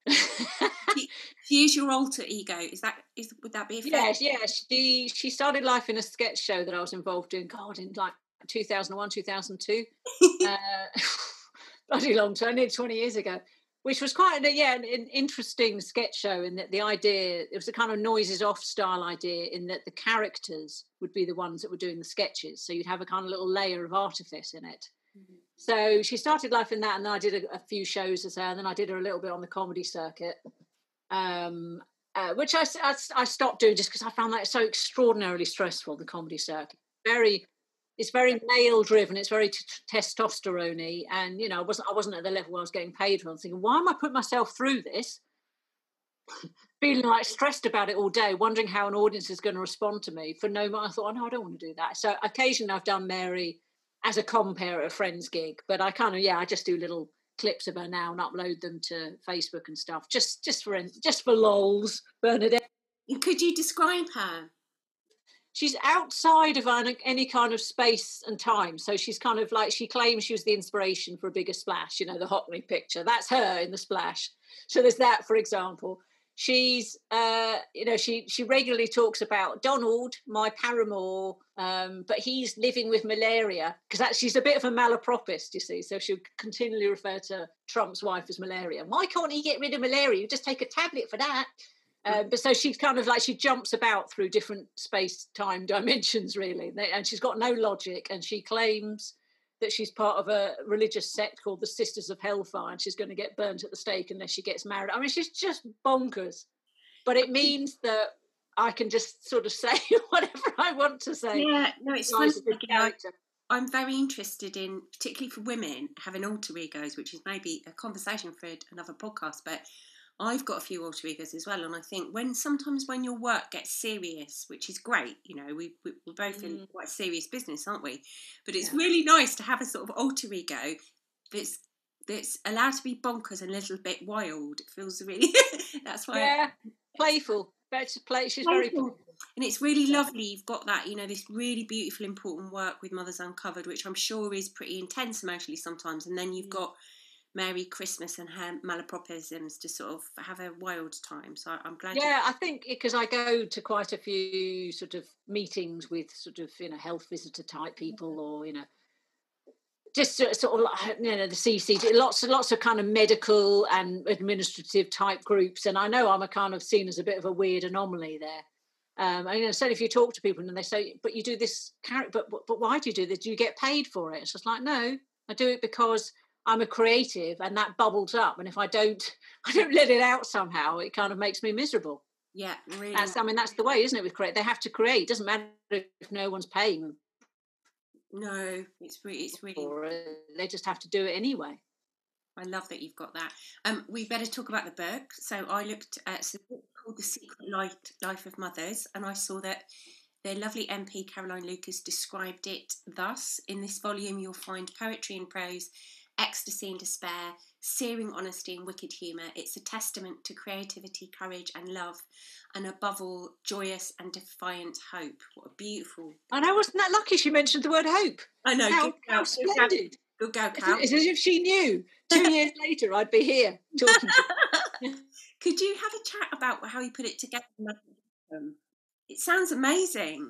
she, she is your alter ego. Is that is would that be a fair? Yes, yes. She she started life in a sketch show that I was involved in. God, in like two thousand one, two thousand two. uh, bloody long time, nearly twenty years ago. Which was quite a, yeah, an, an interesting sketch show in that the idea, it was a kind of noises off style idea in that the characters would be the ones that were doing the sketches. So you'd have a kind of little layer of artifice in it. Mm-hmm. So she started life in that, and then I did a, a few shows as her, and then I did her a little bit on the comedy circuit, um, uh, which I, I, I stopped doing just because I found that so extraordinarily stressful, the comedy circuit. Very... It's very male driven. It's very t- testosterone-y, and you know, I wasn't I wasn't at the level where I was getting paid for. I was thinking, why am I putting myself through this? Feeling like stressed about it all day, wondering how an audience is going to respond to me. For no, I thought, oh no, I don't want to do that. So occasionally, I've done Mary as a compere at a friend's gig, but I kind of yeah, I just do little clips of her now and upload them to Facebook and stuff, just just for just for lols. Bernadette, could you describe her? She's outside of any kind of space and time. So she's kind of like, she claims she was the inspiration for A Bigger Splash, you know, the Hockney picture. That's her in The Splash. So there's that, for example. she's, uh, you know, she she regularly talks about Donald, my paramour, um, but he's living with malaria, because that she's a bit of a malapropist, you see. So she'll continually refer to Trump's wife as malaria. Why can't he get rid of malaria? You just take a tablet for that. Um, but so she's kind of like, she jumps about through different space-time dimensions, really. And she's got no logic. And she claims that she's part of a religious sect called the Sisters of Hellfire, and she's going to get burnt at the stake unless she gets married. I mean, she's just bonkers. But it means that I can just sort of say whatever I want to say. Yeah, no, it's fun. Like, I'm very interested in, particularly for women, having alter egos, which is maybe a conversation for another podcast, but I've got a few alter egos as well, and I think when sometimes when your work gets serious, which is great, you know, we, we we're both in Mm. quite a serious business, aren't we? But it's Yeah. really nice to have a sort of alter ego that's that's allowed to be bonkers and a little bit wild. It feels really that's why. Yeah, playful. Better play. She's very Playful. playful. And it's really Yeah. lovely. You've got that, you know, this really beautiful, important work with Mothers Uncovered, which I'm sure is pretty intense emotionally sometimes. And then you've Mm. got Mary Christmas and her malapropisms to sort of have a wild time. So I- I'm glad. you- Yeah, I think because I go to quite a few sort of meetings with sort of, you know, health visitor type people, or, you know, just sort sort of like, you know, the C C D, lots and lots of kind of medical and administrative type groups. And I know I'm a kind of seen as a bit of a weird anomaly there. Um, and, you know, so if you talk to people and they say, but you do this character, but, but but why do you do this? Do you get paid for it? It's just like, no, I do it because I'm a creative, and that bubbles up. And if I don't, I don't let it out somehow, it kind of makes me miserable. Yeah, really. That's, I mean, that's the way, isn't it? With create, they have to create. It doesn't matter if no one's paying them No, it's really, it's really. for it. They just have to do it anyway. I love that you've got that. Um, we better talk about the book. So I looked at a book called The Secret Life, Life of Mothers, and I saw that their lovely M P Caroline Lucas described it thus: in this volume you'll find poetry and prose, ecstasy and despair, searing honesty and wicked humour. It's a testament to creativity, courage and love, and above all, joyous and defiant hope. What a beautiful... I know, wasn't that lucky she mentioned the word hope? I know. How, good how girl, good girl, splendid. good girl, It's, Cal. it's as if she knew. Two years later, I'd be here talking to her. Could you have a chat about how you put it together? It sounds amazing.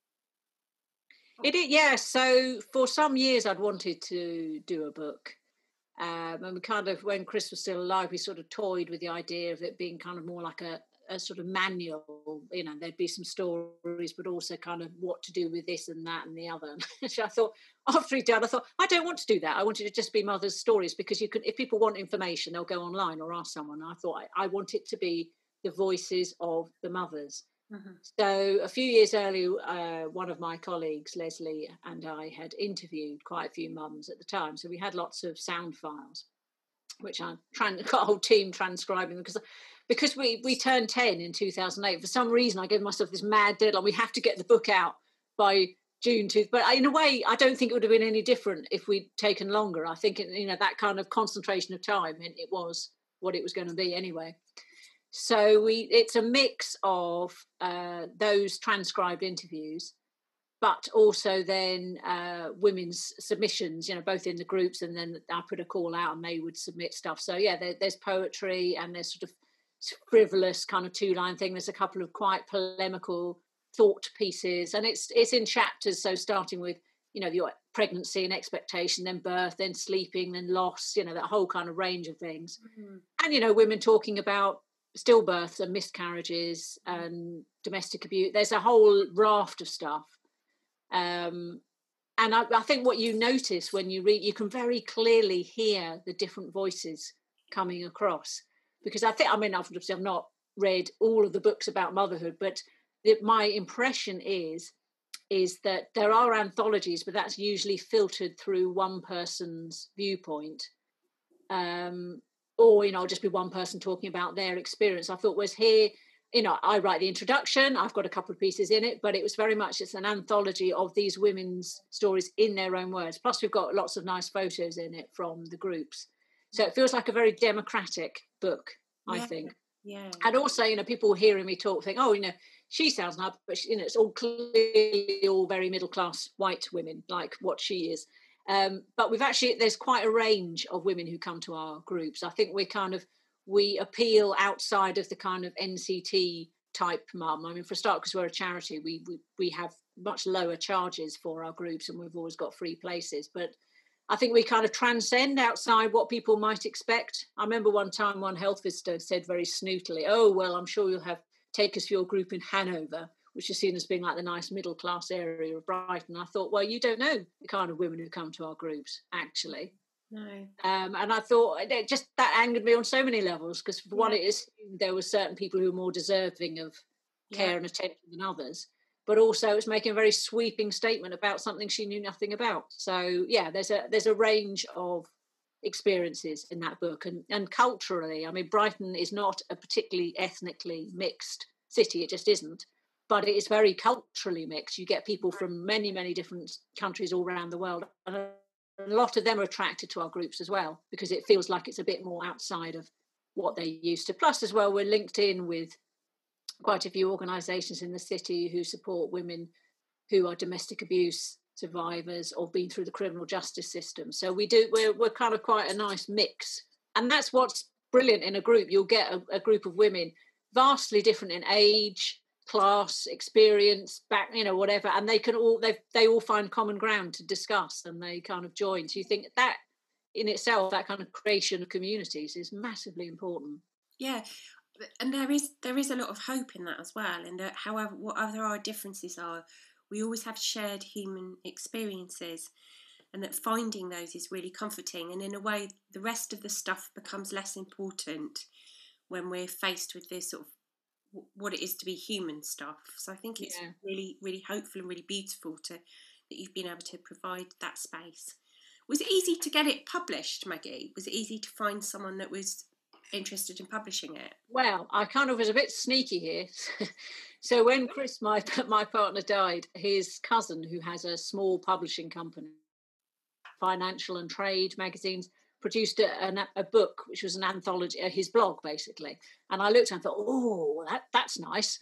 It is, yeah. So for some years, I'd wanted to do a book. Um, and we kind of, when Chris was still alive, we sort of toyed with the idea of it being kind of more like a, a sort of manual. You know, there'd be some stories, but also kind of what to do with this and that and the other. So I thought, after he died, I thought, I don't want to do that. I wanted it to just be mother's stories, because you can, if people want information, they'll go online or ask someone. I thought I, I want it to be the voices of the mothers. Mm-hmm. So a few years earlier, uh, one of my colleagues, Leslie, and I had interviewed quite a few mums at the time. So we had lots of sound files, which I tran- got a whole team transcribing, because because we, we turned ten in two thousand eight. For some reason, I gave myself this mad deadline. We have to get the book out by June two. But in a way, I don't think it would have been any different if we'd taken longer. I think, you know, that kind of concentration of time, and it was what it was going to be anyway. So we, it's a mix of uh, those transcribed interviews, but also then uh, women's submissions, you know, both in the groups, and then I put a call out and they would submit stuff. So yeah, there, there's poetry, and there's sort of frivolous kind of two-line thing. There's a couple of quite polemical thought pieces, and it's it's in chapters. So starting with, you know, your pregnancy and expectation, then birth, then sleeping, then loss, you know, that whole kind of range of things. Mm-hmm. And, you know, women talking about stillbirths and miscarriages and domestic abuse. There's a whole raft of stuff. Um, and I, I think what you notice when you read, you can very clearly hear the different voices coming across. Because I think, I mean, obviously I've not read all of the books about motherhood, but the, my impression is, is that there are anthologies, but that's usually filtered through one person's viewpoint. Um, or, you know, just be one person talking about their experience. I thought was here, you know, I write the introduction, I've got a couple of pieces in it, but it was very much, it's an anthology of these women's stories in their own words. Plus we've got lots of nice photos in it from the groups. So it feels like a very democratic book, I yeah. think. Yeah. And also, you know, people hearing me talk think, oh, you know, she sounds nice, but she, you know, it's all clearly all very middle class white women, like what she is. Um, but we've actually, there's quite a range of women who come to our groups. I think we're kind of, we appeal outside of the kind of N C T type mum. I mean, for a start, because we're a charity, we, we we have much lower charges for our groups, and we've always got free places. But I think we kind of transcend outside what people might expect. I remember one time one health visitor said very snootily, "Oh, well, I'm sure you'll have takers for your group in Hanover," which is seen as being like the nice middle class area of Brighton. I thought, well, you don't know the kind of women who come to our groups, actually. No. Um, and I thought it just that angered me on so many levels, because for Yeah. one, it is there were certain people who were more deserving of care Yeah. and attention than others, but also it was making a very sweeping statement about something she knew nothing about. So yeah, there's a there's a range of experiences in that book, and and culturally, I mean, Brighton is not a particularly ethnically mixed city, it just isn't, but it is very culturally mixed. You get people from many many different countries all around the world, and a lot of them are attracted to our groups as well, because it feels like it's a bit more outside of what they used to. Plus, as well, we're linked in with quite a few organisations in the city who support women who are domestic abuse survivors or been through the criminal justice system. So we do, we're, we're kind of quite a nice mix. And that's what's brilliant in a group. You'll get a, a group of women vastly different in age, class, experience, back, you know, whatever, and they can all they they all find common ground to discuss, and they kind of join. So you think that in itself, that kind of creation of communities is massively important. Yeah, and there is there is a lot of hope in that as well. And that, however, whatever our differences are, we always have shared human experiences, and that finding those is really comforting. And in a way, the rest of the stuff becomes less important when we're faced with this sort of what it is to be human stuff. So I think it's yeah. really, really hopeful and really beautiful to that you've been able to provide that space. Was it easy to get it published, Maggie? Was it easy to find someone that was interested in publishing it? Well, I kind of was a bit sneaky here. So when Chris, my my partner, died, his cousin, who has a small publishing company, Financial and Trade magazines, produced a, a, a book, which was an anthology, uh, his blog, basically. And I looked and thought, oh, that, that's nice.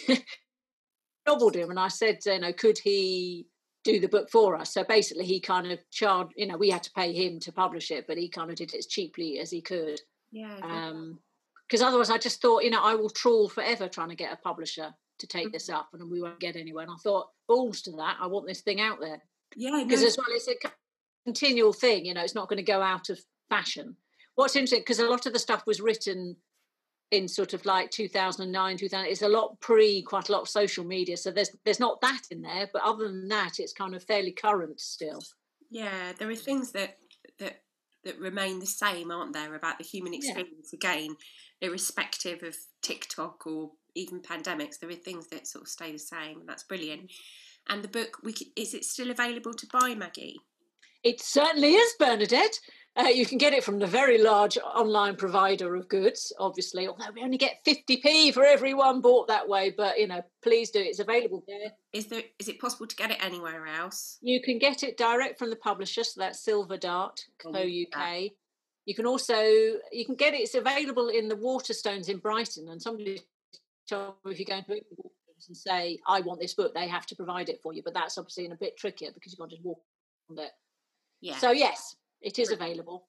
Nobbled him, and I said, you know, could he do the book for us? So basically he kind of charged, you know, we had to pay him to publish it, but he kind of did it as cheaply as he could. Yeah. Um, because otherwise I just thought, you know, I will trawl forever trying to get a publisher to take mm-hmm. this up, and we won't get anywhere. And I thought, balls to that, I want this thing out there. Yeah. Because no. as well, it's a continual thing, you know, it's not going to go out of fashion. What's interesting, because a lot of the stuff was written in sort of like two thousand nine, two thousand, it's a lot pre quite a lot of social media, so there's there's not that in there, but other than that it's kind of fairly current still. Yeah, there are things that that that remain the same, aren't there, about the human experience, yeah. Again, irrespective of TikTok or even pandemics, there are things that sort of stay the same, and that's brilliant. And the book, we could, is it still available to buy, Maggie? It certainly is, Bernadette. Uh, you can get it from the very large online provider of goods, obviously, although we only get fifty p for every one bought that way. But, you know, please do. It's available there. Is there? Is it possible to get it anywhere else? You can get it direct from the publisher, so that's Silver Dart, Co U K. You can also, you can get it, it's available in the Waterstones in Brighton. And somebody told me if you go into the Waterstones and say, I want this book, they have to provide it for you. But that's obviously a bit trickier because you can't just walk on it. Yeah. So, yes. It is available.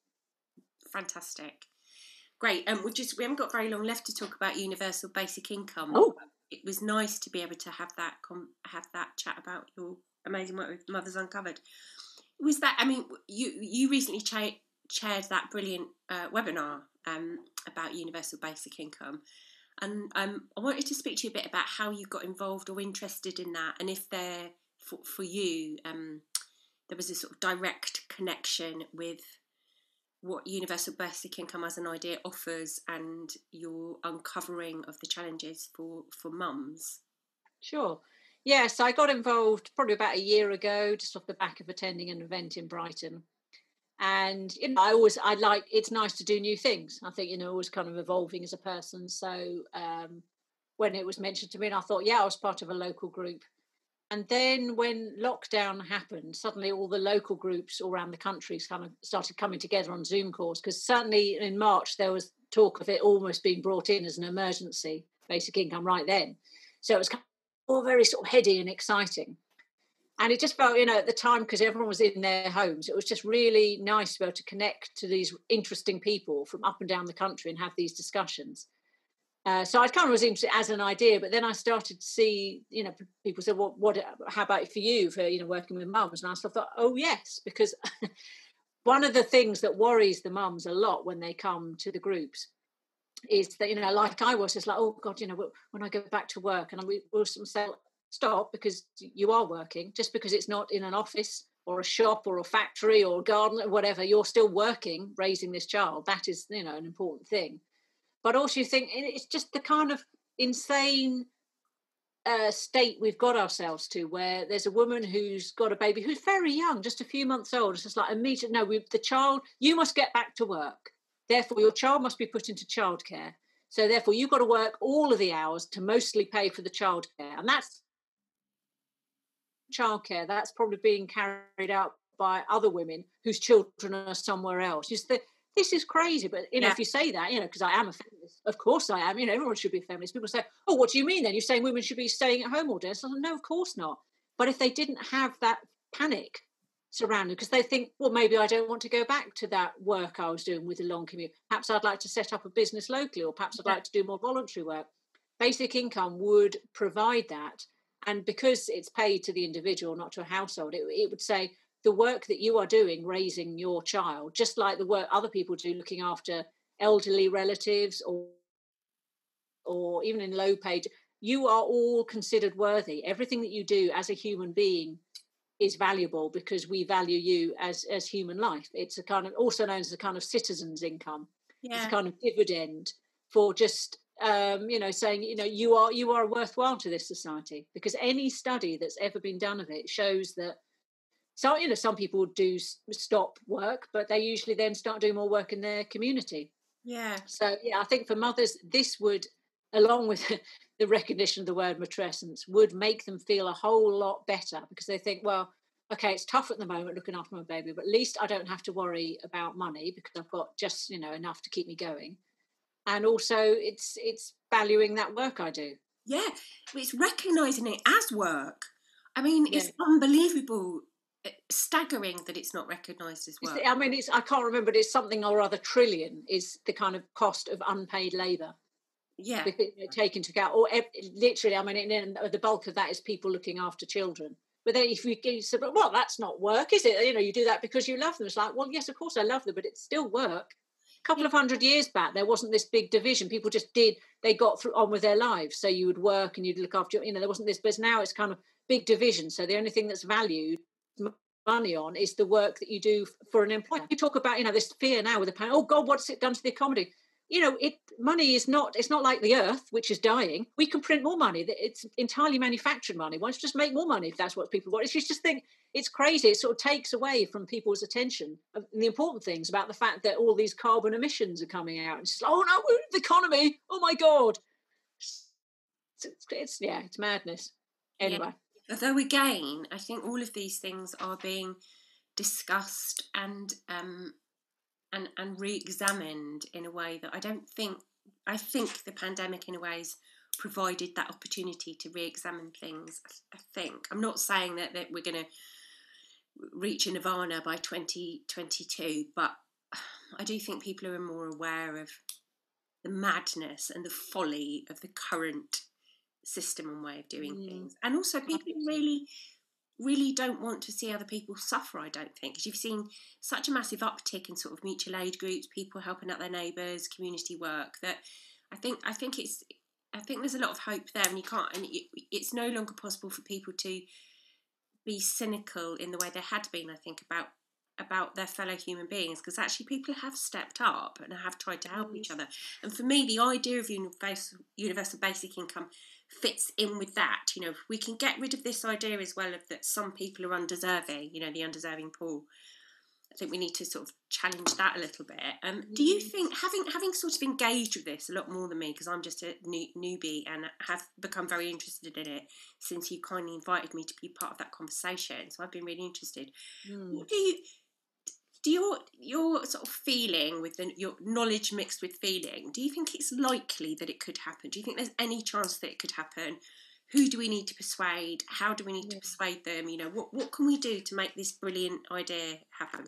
Fantastic. Great. Um, we just we haven't got very long left to talk about universal basic income. Oh. It was nice to be able to have that com- have that chat about your amazing work with Mothers Uncovered. Was that? I mean, you you recently cha- chaired that brilliant uh, webinar um, about universal basic income, and um, I wanted to speak to you a bit about how you got involved or interested in that, and if there for for you. Um, there was a sort of direct connection with what universal basic income as an idea offers and your uncovering of the challenges for, for mums. Sure. Yes, I got involved probably about a year ago, just off the back of attending an event in Brighton. And, you know, I always, I like, it's nice to do new things. I think, you know, always kind of evolving as a person. So um, when it was mentioned to me, and I thought, yeah, I was part of a local group. And then when lockdown happened, suddenly all the local groups all around the country kind of started coming together on Zoom calls, because certainly in March there was talk of it almost being brought in as an emergency basic income right then. So it was all very sort of heady and exciting. And it just felt, you know, at the time, because everyone was in their homes, it was just really nice to be able to connect to these interesting people from up and down the country and have these discussions. Uh, so I kind of was interested as an idea, but then I started to see, you know, people said, "What? What? How about it for you for you know working with mums?" And I sort of thought, "Oh yes," because one of the things that worries the mums a lot when they come to the groups is that, you know, like I was, it's like, oh God, you know, when I go back to work, and we will say, stop, because you are working. Just because it's not in an office or a shop or a factory or a garden or whatever, you're still working, raising this child. That is, you know, an important thing. But also you think it's just the kind of insane uh, state we've got ourselves to, where there's a woman who's got a baby who's very young, just a few months old. It's just like immediate, no, we, the child, you must get back to work. Therefore, your child must be put into childcare. So therefore, you've got to work all of the hours to mostly pay for the childcare. And that's childcare. That's probably being carried out by other women whose children are somewhere else. Just the, this is crazy. But, you know, yeah. if you say that, you know, because I am a feminist, of course I am. You know, everyone should be a feminist. People say, oh, what do you mean then? You're saying women should be staying at home all day? So, no, of course not. But if they didn't have that panic surrounded, because they think, well, maybe I don't want to go back to that work I was doing with a long commute. Perhaps I'd like to set up a business locally, or perhaps I'd yeah. like to do more voluntary work. Basic income would provide that. And because it's paid to the individual, not to a household, it, it would say the work that you are doing raising your child, just like the work other people do looking after elderly relatives or or even in low paid, you are all considered worthy. Everything that you do as a human being is valuable because we value you as, as human life. It's a kind of, also known as a kind of citizen's income. Yeah. It's a kind of dividend for just um, you know, saying, you know, you are you are worthwhile to this society, because any study that's ever been done of it shows that, so, you know, some people do stop work, but they usually then start doing more work in their community. Yeah. So, yeah, I think for mothers, this would, along with the recognition of the word matrescence, would make them feel a whole lot better, because they think, well, okay, it's tough at the moment looking after my baby, but at least I don't have to worry about money because I've got just, you know, enough to keep me going. And also it's it's valuing that work I do. Yeah, it's recognising it as work. I mean, yeah. It's unbelievable, staggering that it's not recognised as work. I mean, it's I can't remember, but it's something or other trillion is the kind of cost of unpaid labour. Yeah. Taken into account, or literally, I mean, the bulk of that is people looking after children. But then if you, you say, well, that's not work, is it? You know, you do that because you love them. It's like, well, yes, of course I love them, but it's still work. Couple of hundred years back, there wasn't this big division. People just did, they got through on with their lives. So you would work and you'd look after, you know, there wasn't this, but now it's kind of big division. So the only thing that's valued money on is the work that you do for an employer. You talk about, you know, this fear now with the pandemic. Oh God, what's it done to the economy? You know, it money is not, it's not like the earth, which is dying. We can print more money. It's entirely manufactured money. Why don't you just make more money if that's what people want? It's just, just think, it's crazy. It sort of takes away from people's attention of the important things about the fact that all these carbon emissions are coming out. It's just, oh no, the economy. Oh my God. It's, it's, it's yeah, it's madness. Anyway. Yeah. Although again, I think all of these things are being discussed and um, and and re-examined in a way that I don't think, I think the pandemic in a way has provided that opportunity to re-examine things. I think. I'm not saying that, that we're going to reach a nirvana by twenty twenty-two, but I do think people are more aware of the madness and the folly of the current system and way of doing mm. things. And also people really, really don't want to see other people suffer, I don't think, because you've seen such a massive uptick in sort of mutual aid groups, people helping out their neighbours, community work, that I think I think it's I think there's a lot of hope there, and you can't, and it, it's no longer possible for people to be cynical in the way they had been, I think, about about their fellow human beings, because actually people have stepped up and have tried to help mm. each other. And for me, the idea of universal, universal basic income fits in with that. You know, if we can get rid of this idea as well of that some people are undeserving, you know, the undeserving poor, I think we need to sort of challenge that a little bit. Um, do you think, having having sort of engaged with this a lot more than me, because I'm just a new, newbie and have become very interested in it since you kindly invited me to be part of that conversation, so I've been really interested. Mm. Do you, do your your sort of feeling with the, your knowledge mixed with feeling, do you think it's likely that it could happen? Do you think there's any chance that it could happen who do we need to persuade? How do we need to persuade them? You know, what, what can we do to make this brilliant idea happen?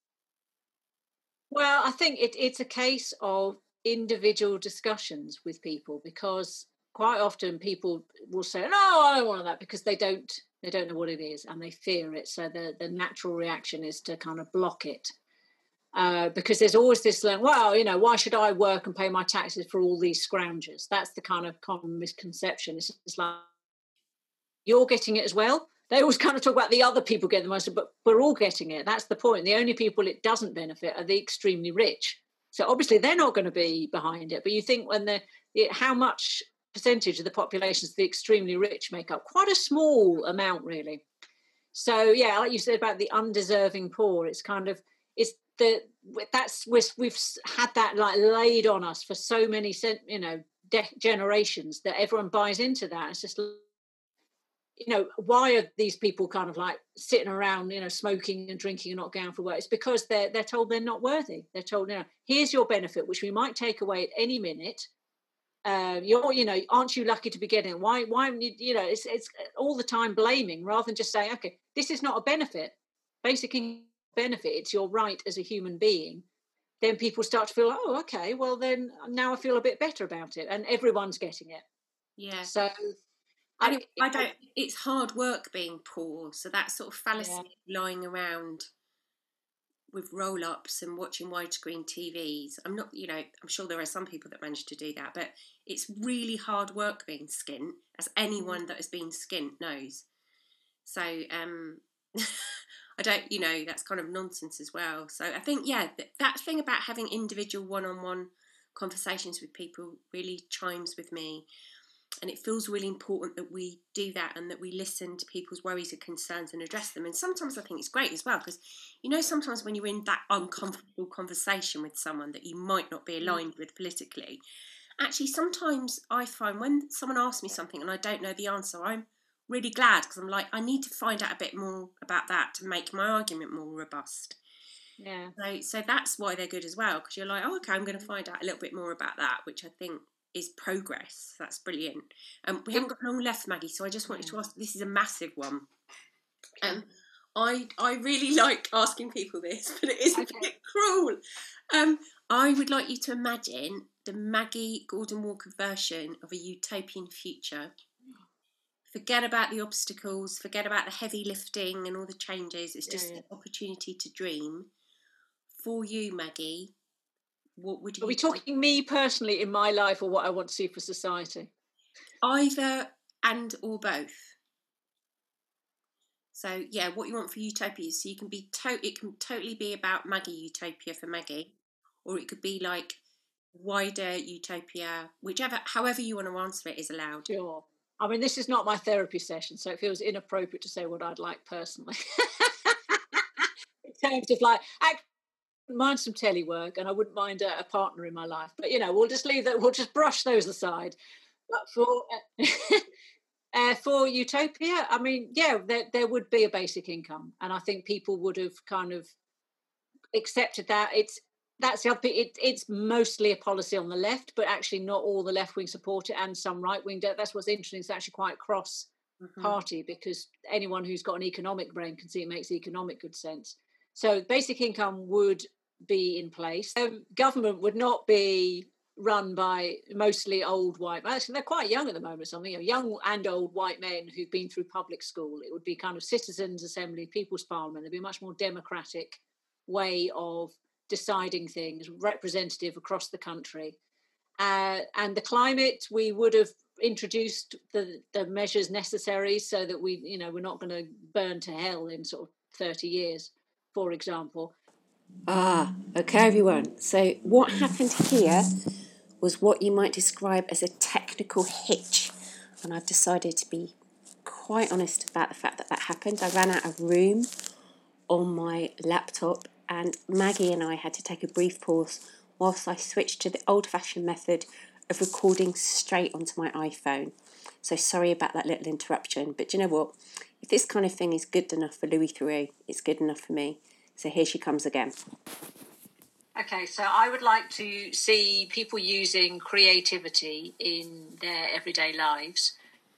Well, I think it, it's a case of individual discussions with people, because quite often people will say, no, I don't want that, because they don't they don't know what it is and they fear it. So the, the natural reaction is to kind of block it. Uh, because there's always this, like, well, you know, why should I work and pay my taxes for all these scroungers? That's the kind of common misconception. It's, it's like, you're getting it as well. They always kind of talk about the other people getting the most, but we're all getting it. That's the point. The only people it doesn't benefit are the extremely rich. So obviously they're not going to be behind it. But you think when the how much percentage of the population the extremely rich make up? Quite a small amount, really. So yeah, like you said about the undeserving poor, it's kind of it's the that's we've had that like laid on us for so many you know de- generations that everyone buys into that. It's just, you know, why are these people kind of like sitting around, you know, smoking and drinking and not going for work? It's because they're they're told they're not worthy. They're told, you know, here's your benefit, which we might take away at any minute. Um, you're, you know, aren't you lucky to be getting it? Why, why, you, you know, it's it's all the time blaming rather than just saying, okay, this is not a benefit. Basic income benefit, it's your right as a human being. Then people start to feel, oh, okay, well then now I feel a bit better about it, and everyone's getting it. Yeah. So. I, I don't. It's hard work being poor, so that sort of fallacy yeah. lying around with roll-ups and watching widescreen T Vs. I'm not, you know, I'm sure there are some people that manage to do that, but it's really hard work being skint, as anyone that has been skint knows. So um, I don't, you know, that's kind of nonsense as well. So I think, yeah, that, that thing about having individual one-on-one conversations with people really chimes with me. And it feels really important that we do that and that we listen to people's worries and concerns and address them. And sometimes I think it's great as well, because, you know, sometimes when you're in that uncomfortable conversation with someone that you might not be aligned with politically, actually sometimes I find when someone asks me something and I don't know the answer, I'm really glad, because I'm like, I need to find out a bit more about that to make my argument more robust. Yeah. So, so that's why they're good as well, because you're like, oh, okay, I'm going to find out a little bit more about that, which I think is progress. That's brilliant. Um, we haven't got long left, Maggie, so I just wanted to ask, this is a massive one. Um, I I really like asking people this, but it is a okay. bit cruel. Um, I would like you to imagine the Maggie Gordon Walker version of a utopian future. Forget about the obstacles, forget about the heavy lifting and all the changes. It's just yeah, yeah. the opportunity to dream. For you, Maggie, what would you... Are we talking me personally in my life, or what I want to see for society? Either and or both. So yeah, what you want for utopia. So you can be to- it can totally be about Maggie utopia for Maggie, or it could be like wider utopia, whichever, however you want to answer it is allowed. Sure. I mean, this is not my therapy session, so it feels inappropriate to say what I'd like personally. In terms of like, I wouldn't mind some telework, and I wouldn't mind a, a partner in my life. But, you know, we'll just leave that, we'll just brush those aside. But for uh, for utopia, I mean, yeah, there, there would be a basic income. And I think people would have kind of accepted that. It's That's the other bit. It, it's mostly a policy on the left, but actually not all the left wing support it, and some right wing don't. That's what's interesting. It's actually quite cross mm-hmm. party, because anyone who's got an economic brain can see it makes economic good sense. So basic income would be in place. Um, government would not be run by mostly old white men. Actually, they're quite young at the moment. Something, you know, young and old white men who've been through public school. It would be kind of citizens' assembly, people's parliament. There'd be a much more democratic way of deciding things, representative across the country. Uh, and the climate, we would have introduced the, the measures necessary so that we, you know, we're not going to burn to hell in sort of thirty years, for example. Ah, okay, everyone. So what happened here was what you might describe as a technical hitch. And I've decided to be quite honest about the fact that that happened. I ran out of room on my laptop, and Maggie and I had to take a brief pause whilst I switched to the old-fashioned method of recording straight onto my iPhone. So sorry about that little interruption, but do you know what? If this kind of thing is good enough for Louis Theroux, it's good enough for me. So here she comes again. Okay, so I would like to see people using creativity in their everyday lives.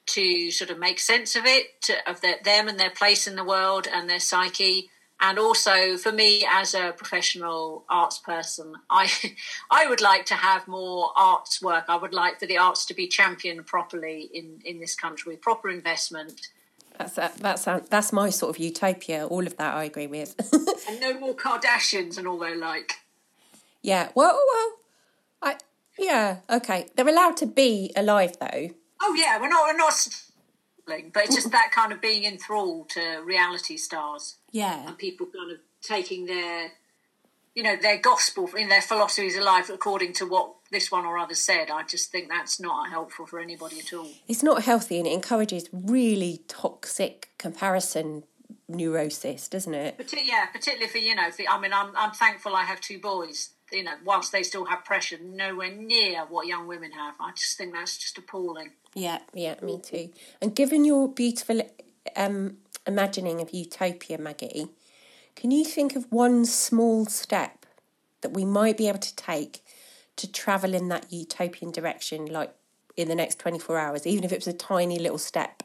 to sort of make sense of it, to, of their, them and their place in the world and their psyche. And also for me as a professional arts person, I I would like to have more arts work. I would like for the arts to be championed properly in, in this country, proper investment. That's that's that's my sort of utopia. All of that I agree with. And no more Kardashians and all they like. Yeah, well, well, I yeah, okay. They're allowed to be alive though. Oh yeah, we're not we're not. But it's just that kind of being enthralled to reality stars. Yeah. And people kind of taking their, you know, their gospel, in their philosophies of life according to what this one or other said. I just think that's not helpful for anybody at all. It's not healthy, and it encourages really toxic comparison neurosis, doesn't it? Partic- yeah, particularly for, you know, for, I mean, I'm I'm thankful I have two boys. You know, whilst they still have pressure, nowhere near what young women have. I just think that's just appalling. Yeah, yeah, me too. And given your beautiful um, imagining of utopia, Maggie, can you think of one small step that we might be able to take to travel in that utopian direction, like in the next twenty-four hours, even if it was a tiny little step?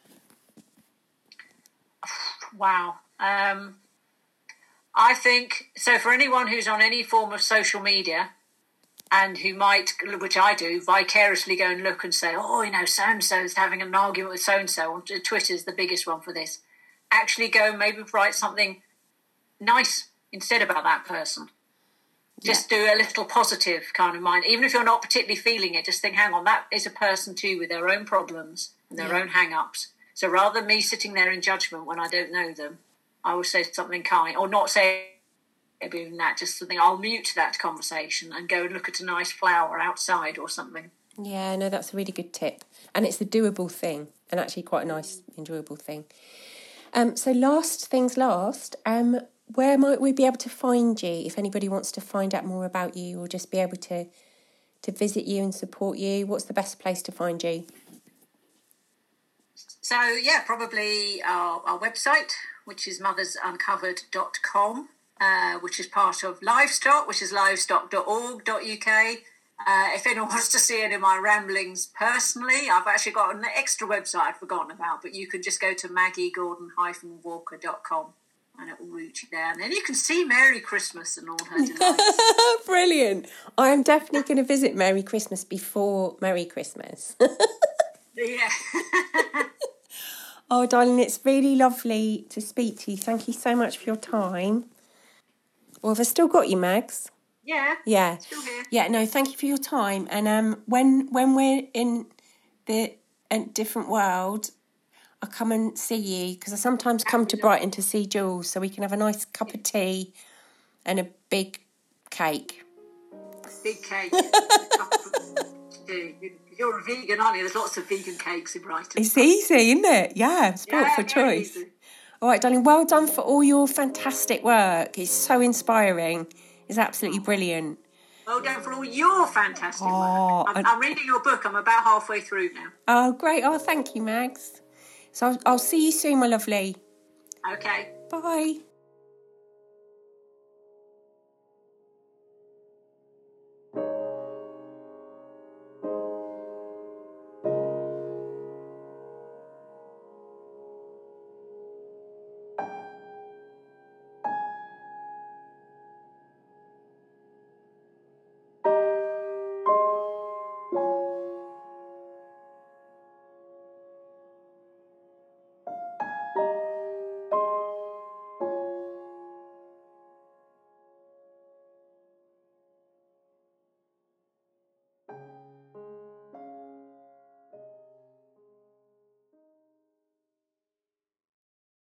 Wow. Um, I think, so for anyone who's on any form of social media, and who might, which I do, vicariously go and look and say, oh, you know, so-and-so is having an argument with so-and-so. Twitter's the biggest one for this. Actually go and maybe write something nice instead about that person. Just yeah. do a little positive kind of mind. Even if you're not particularly feeling it, just think, hang on, that is a person too with their own problems and their yeah. own hang-ups. So rather than me sitting there in judgment when I don't know them, I will say something kind, or not say even that, just something, I'll mute that conversation and go and look at a nice flower outside or something. Yeah, no, that's a really good tip. And it's a doable thing, and actually quite a nice, enjoyable thing. Um, so last things last, um, where might we be able to find you if anybody wants to find out more about you or just be able to, to visit you and support you? What's the best place to find you? So, yeah, probably our, our website, which is mothers uncovered dot com. Uh, which is part of Livestock, which is livestock dot org dot uk. Uh, if anyone wants to see any of my ramblings personally, I've actually got an extra website I've forgotten about, but you can just go to maggie gordon dash walker dot com and it will route you there. And then you can see Merry Christmas and all her delights. Brilliant. I am definitely going to visit Merry Christmas before Merry Christmas. Yeah. Oh, darling, it's really lovely to speak to you. Thank you so much for your time. Well, have I still got you, Mags? Yeah. Yeah. Still here. Yeah, no, thank you for your time. And um, when when we're in the a different world, I'll come and see you, because I sometimes come to Brighton to see Jules, so we can have a nice cup of tea and a big cake. Big cake. You're a vegan, aren't you? There's lots of vegan cakes in Brighton. It's easy, isn't it? Yeah, sport yeah, for choice. Easy. All right, darling, well done for all your fantastic work. It's so inspiring. It's absolutely brilliant. Well done for all your fantastic oh, work. I'm, I'm reading your book. I'm about halfway through now. Oh, great. Oh, thank you, Mags. So I'll, I'll see you soon, my lovely. Okay. Bye.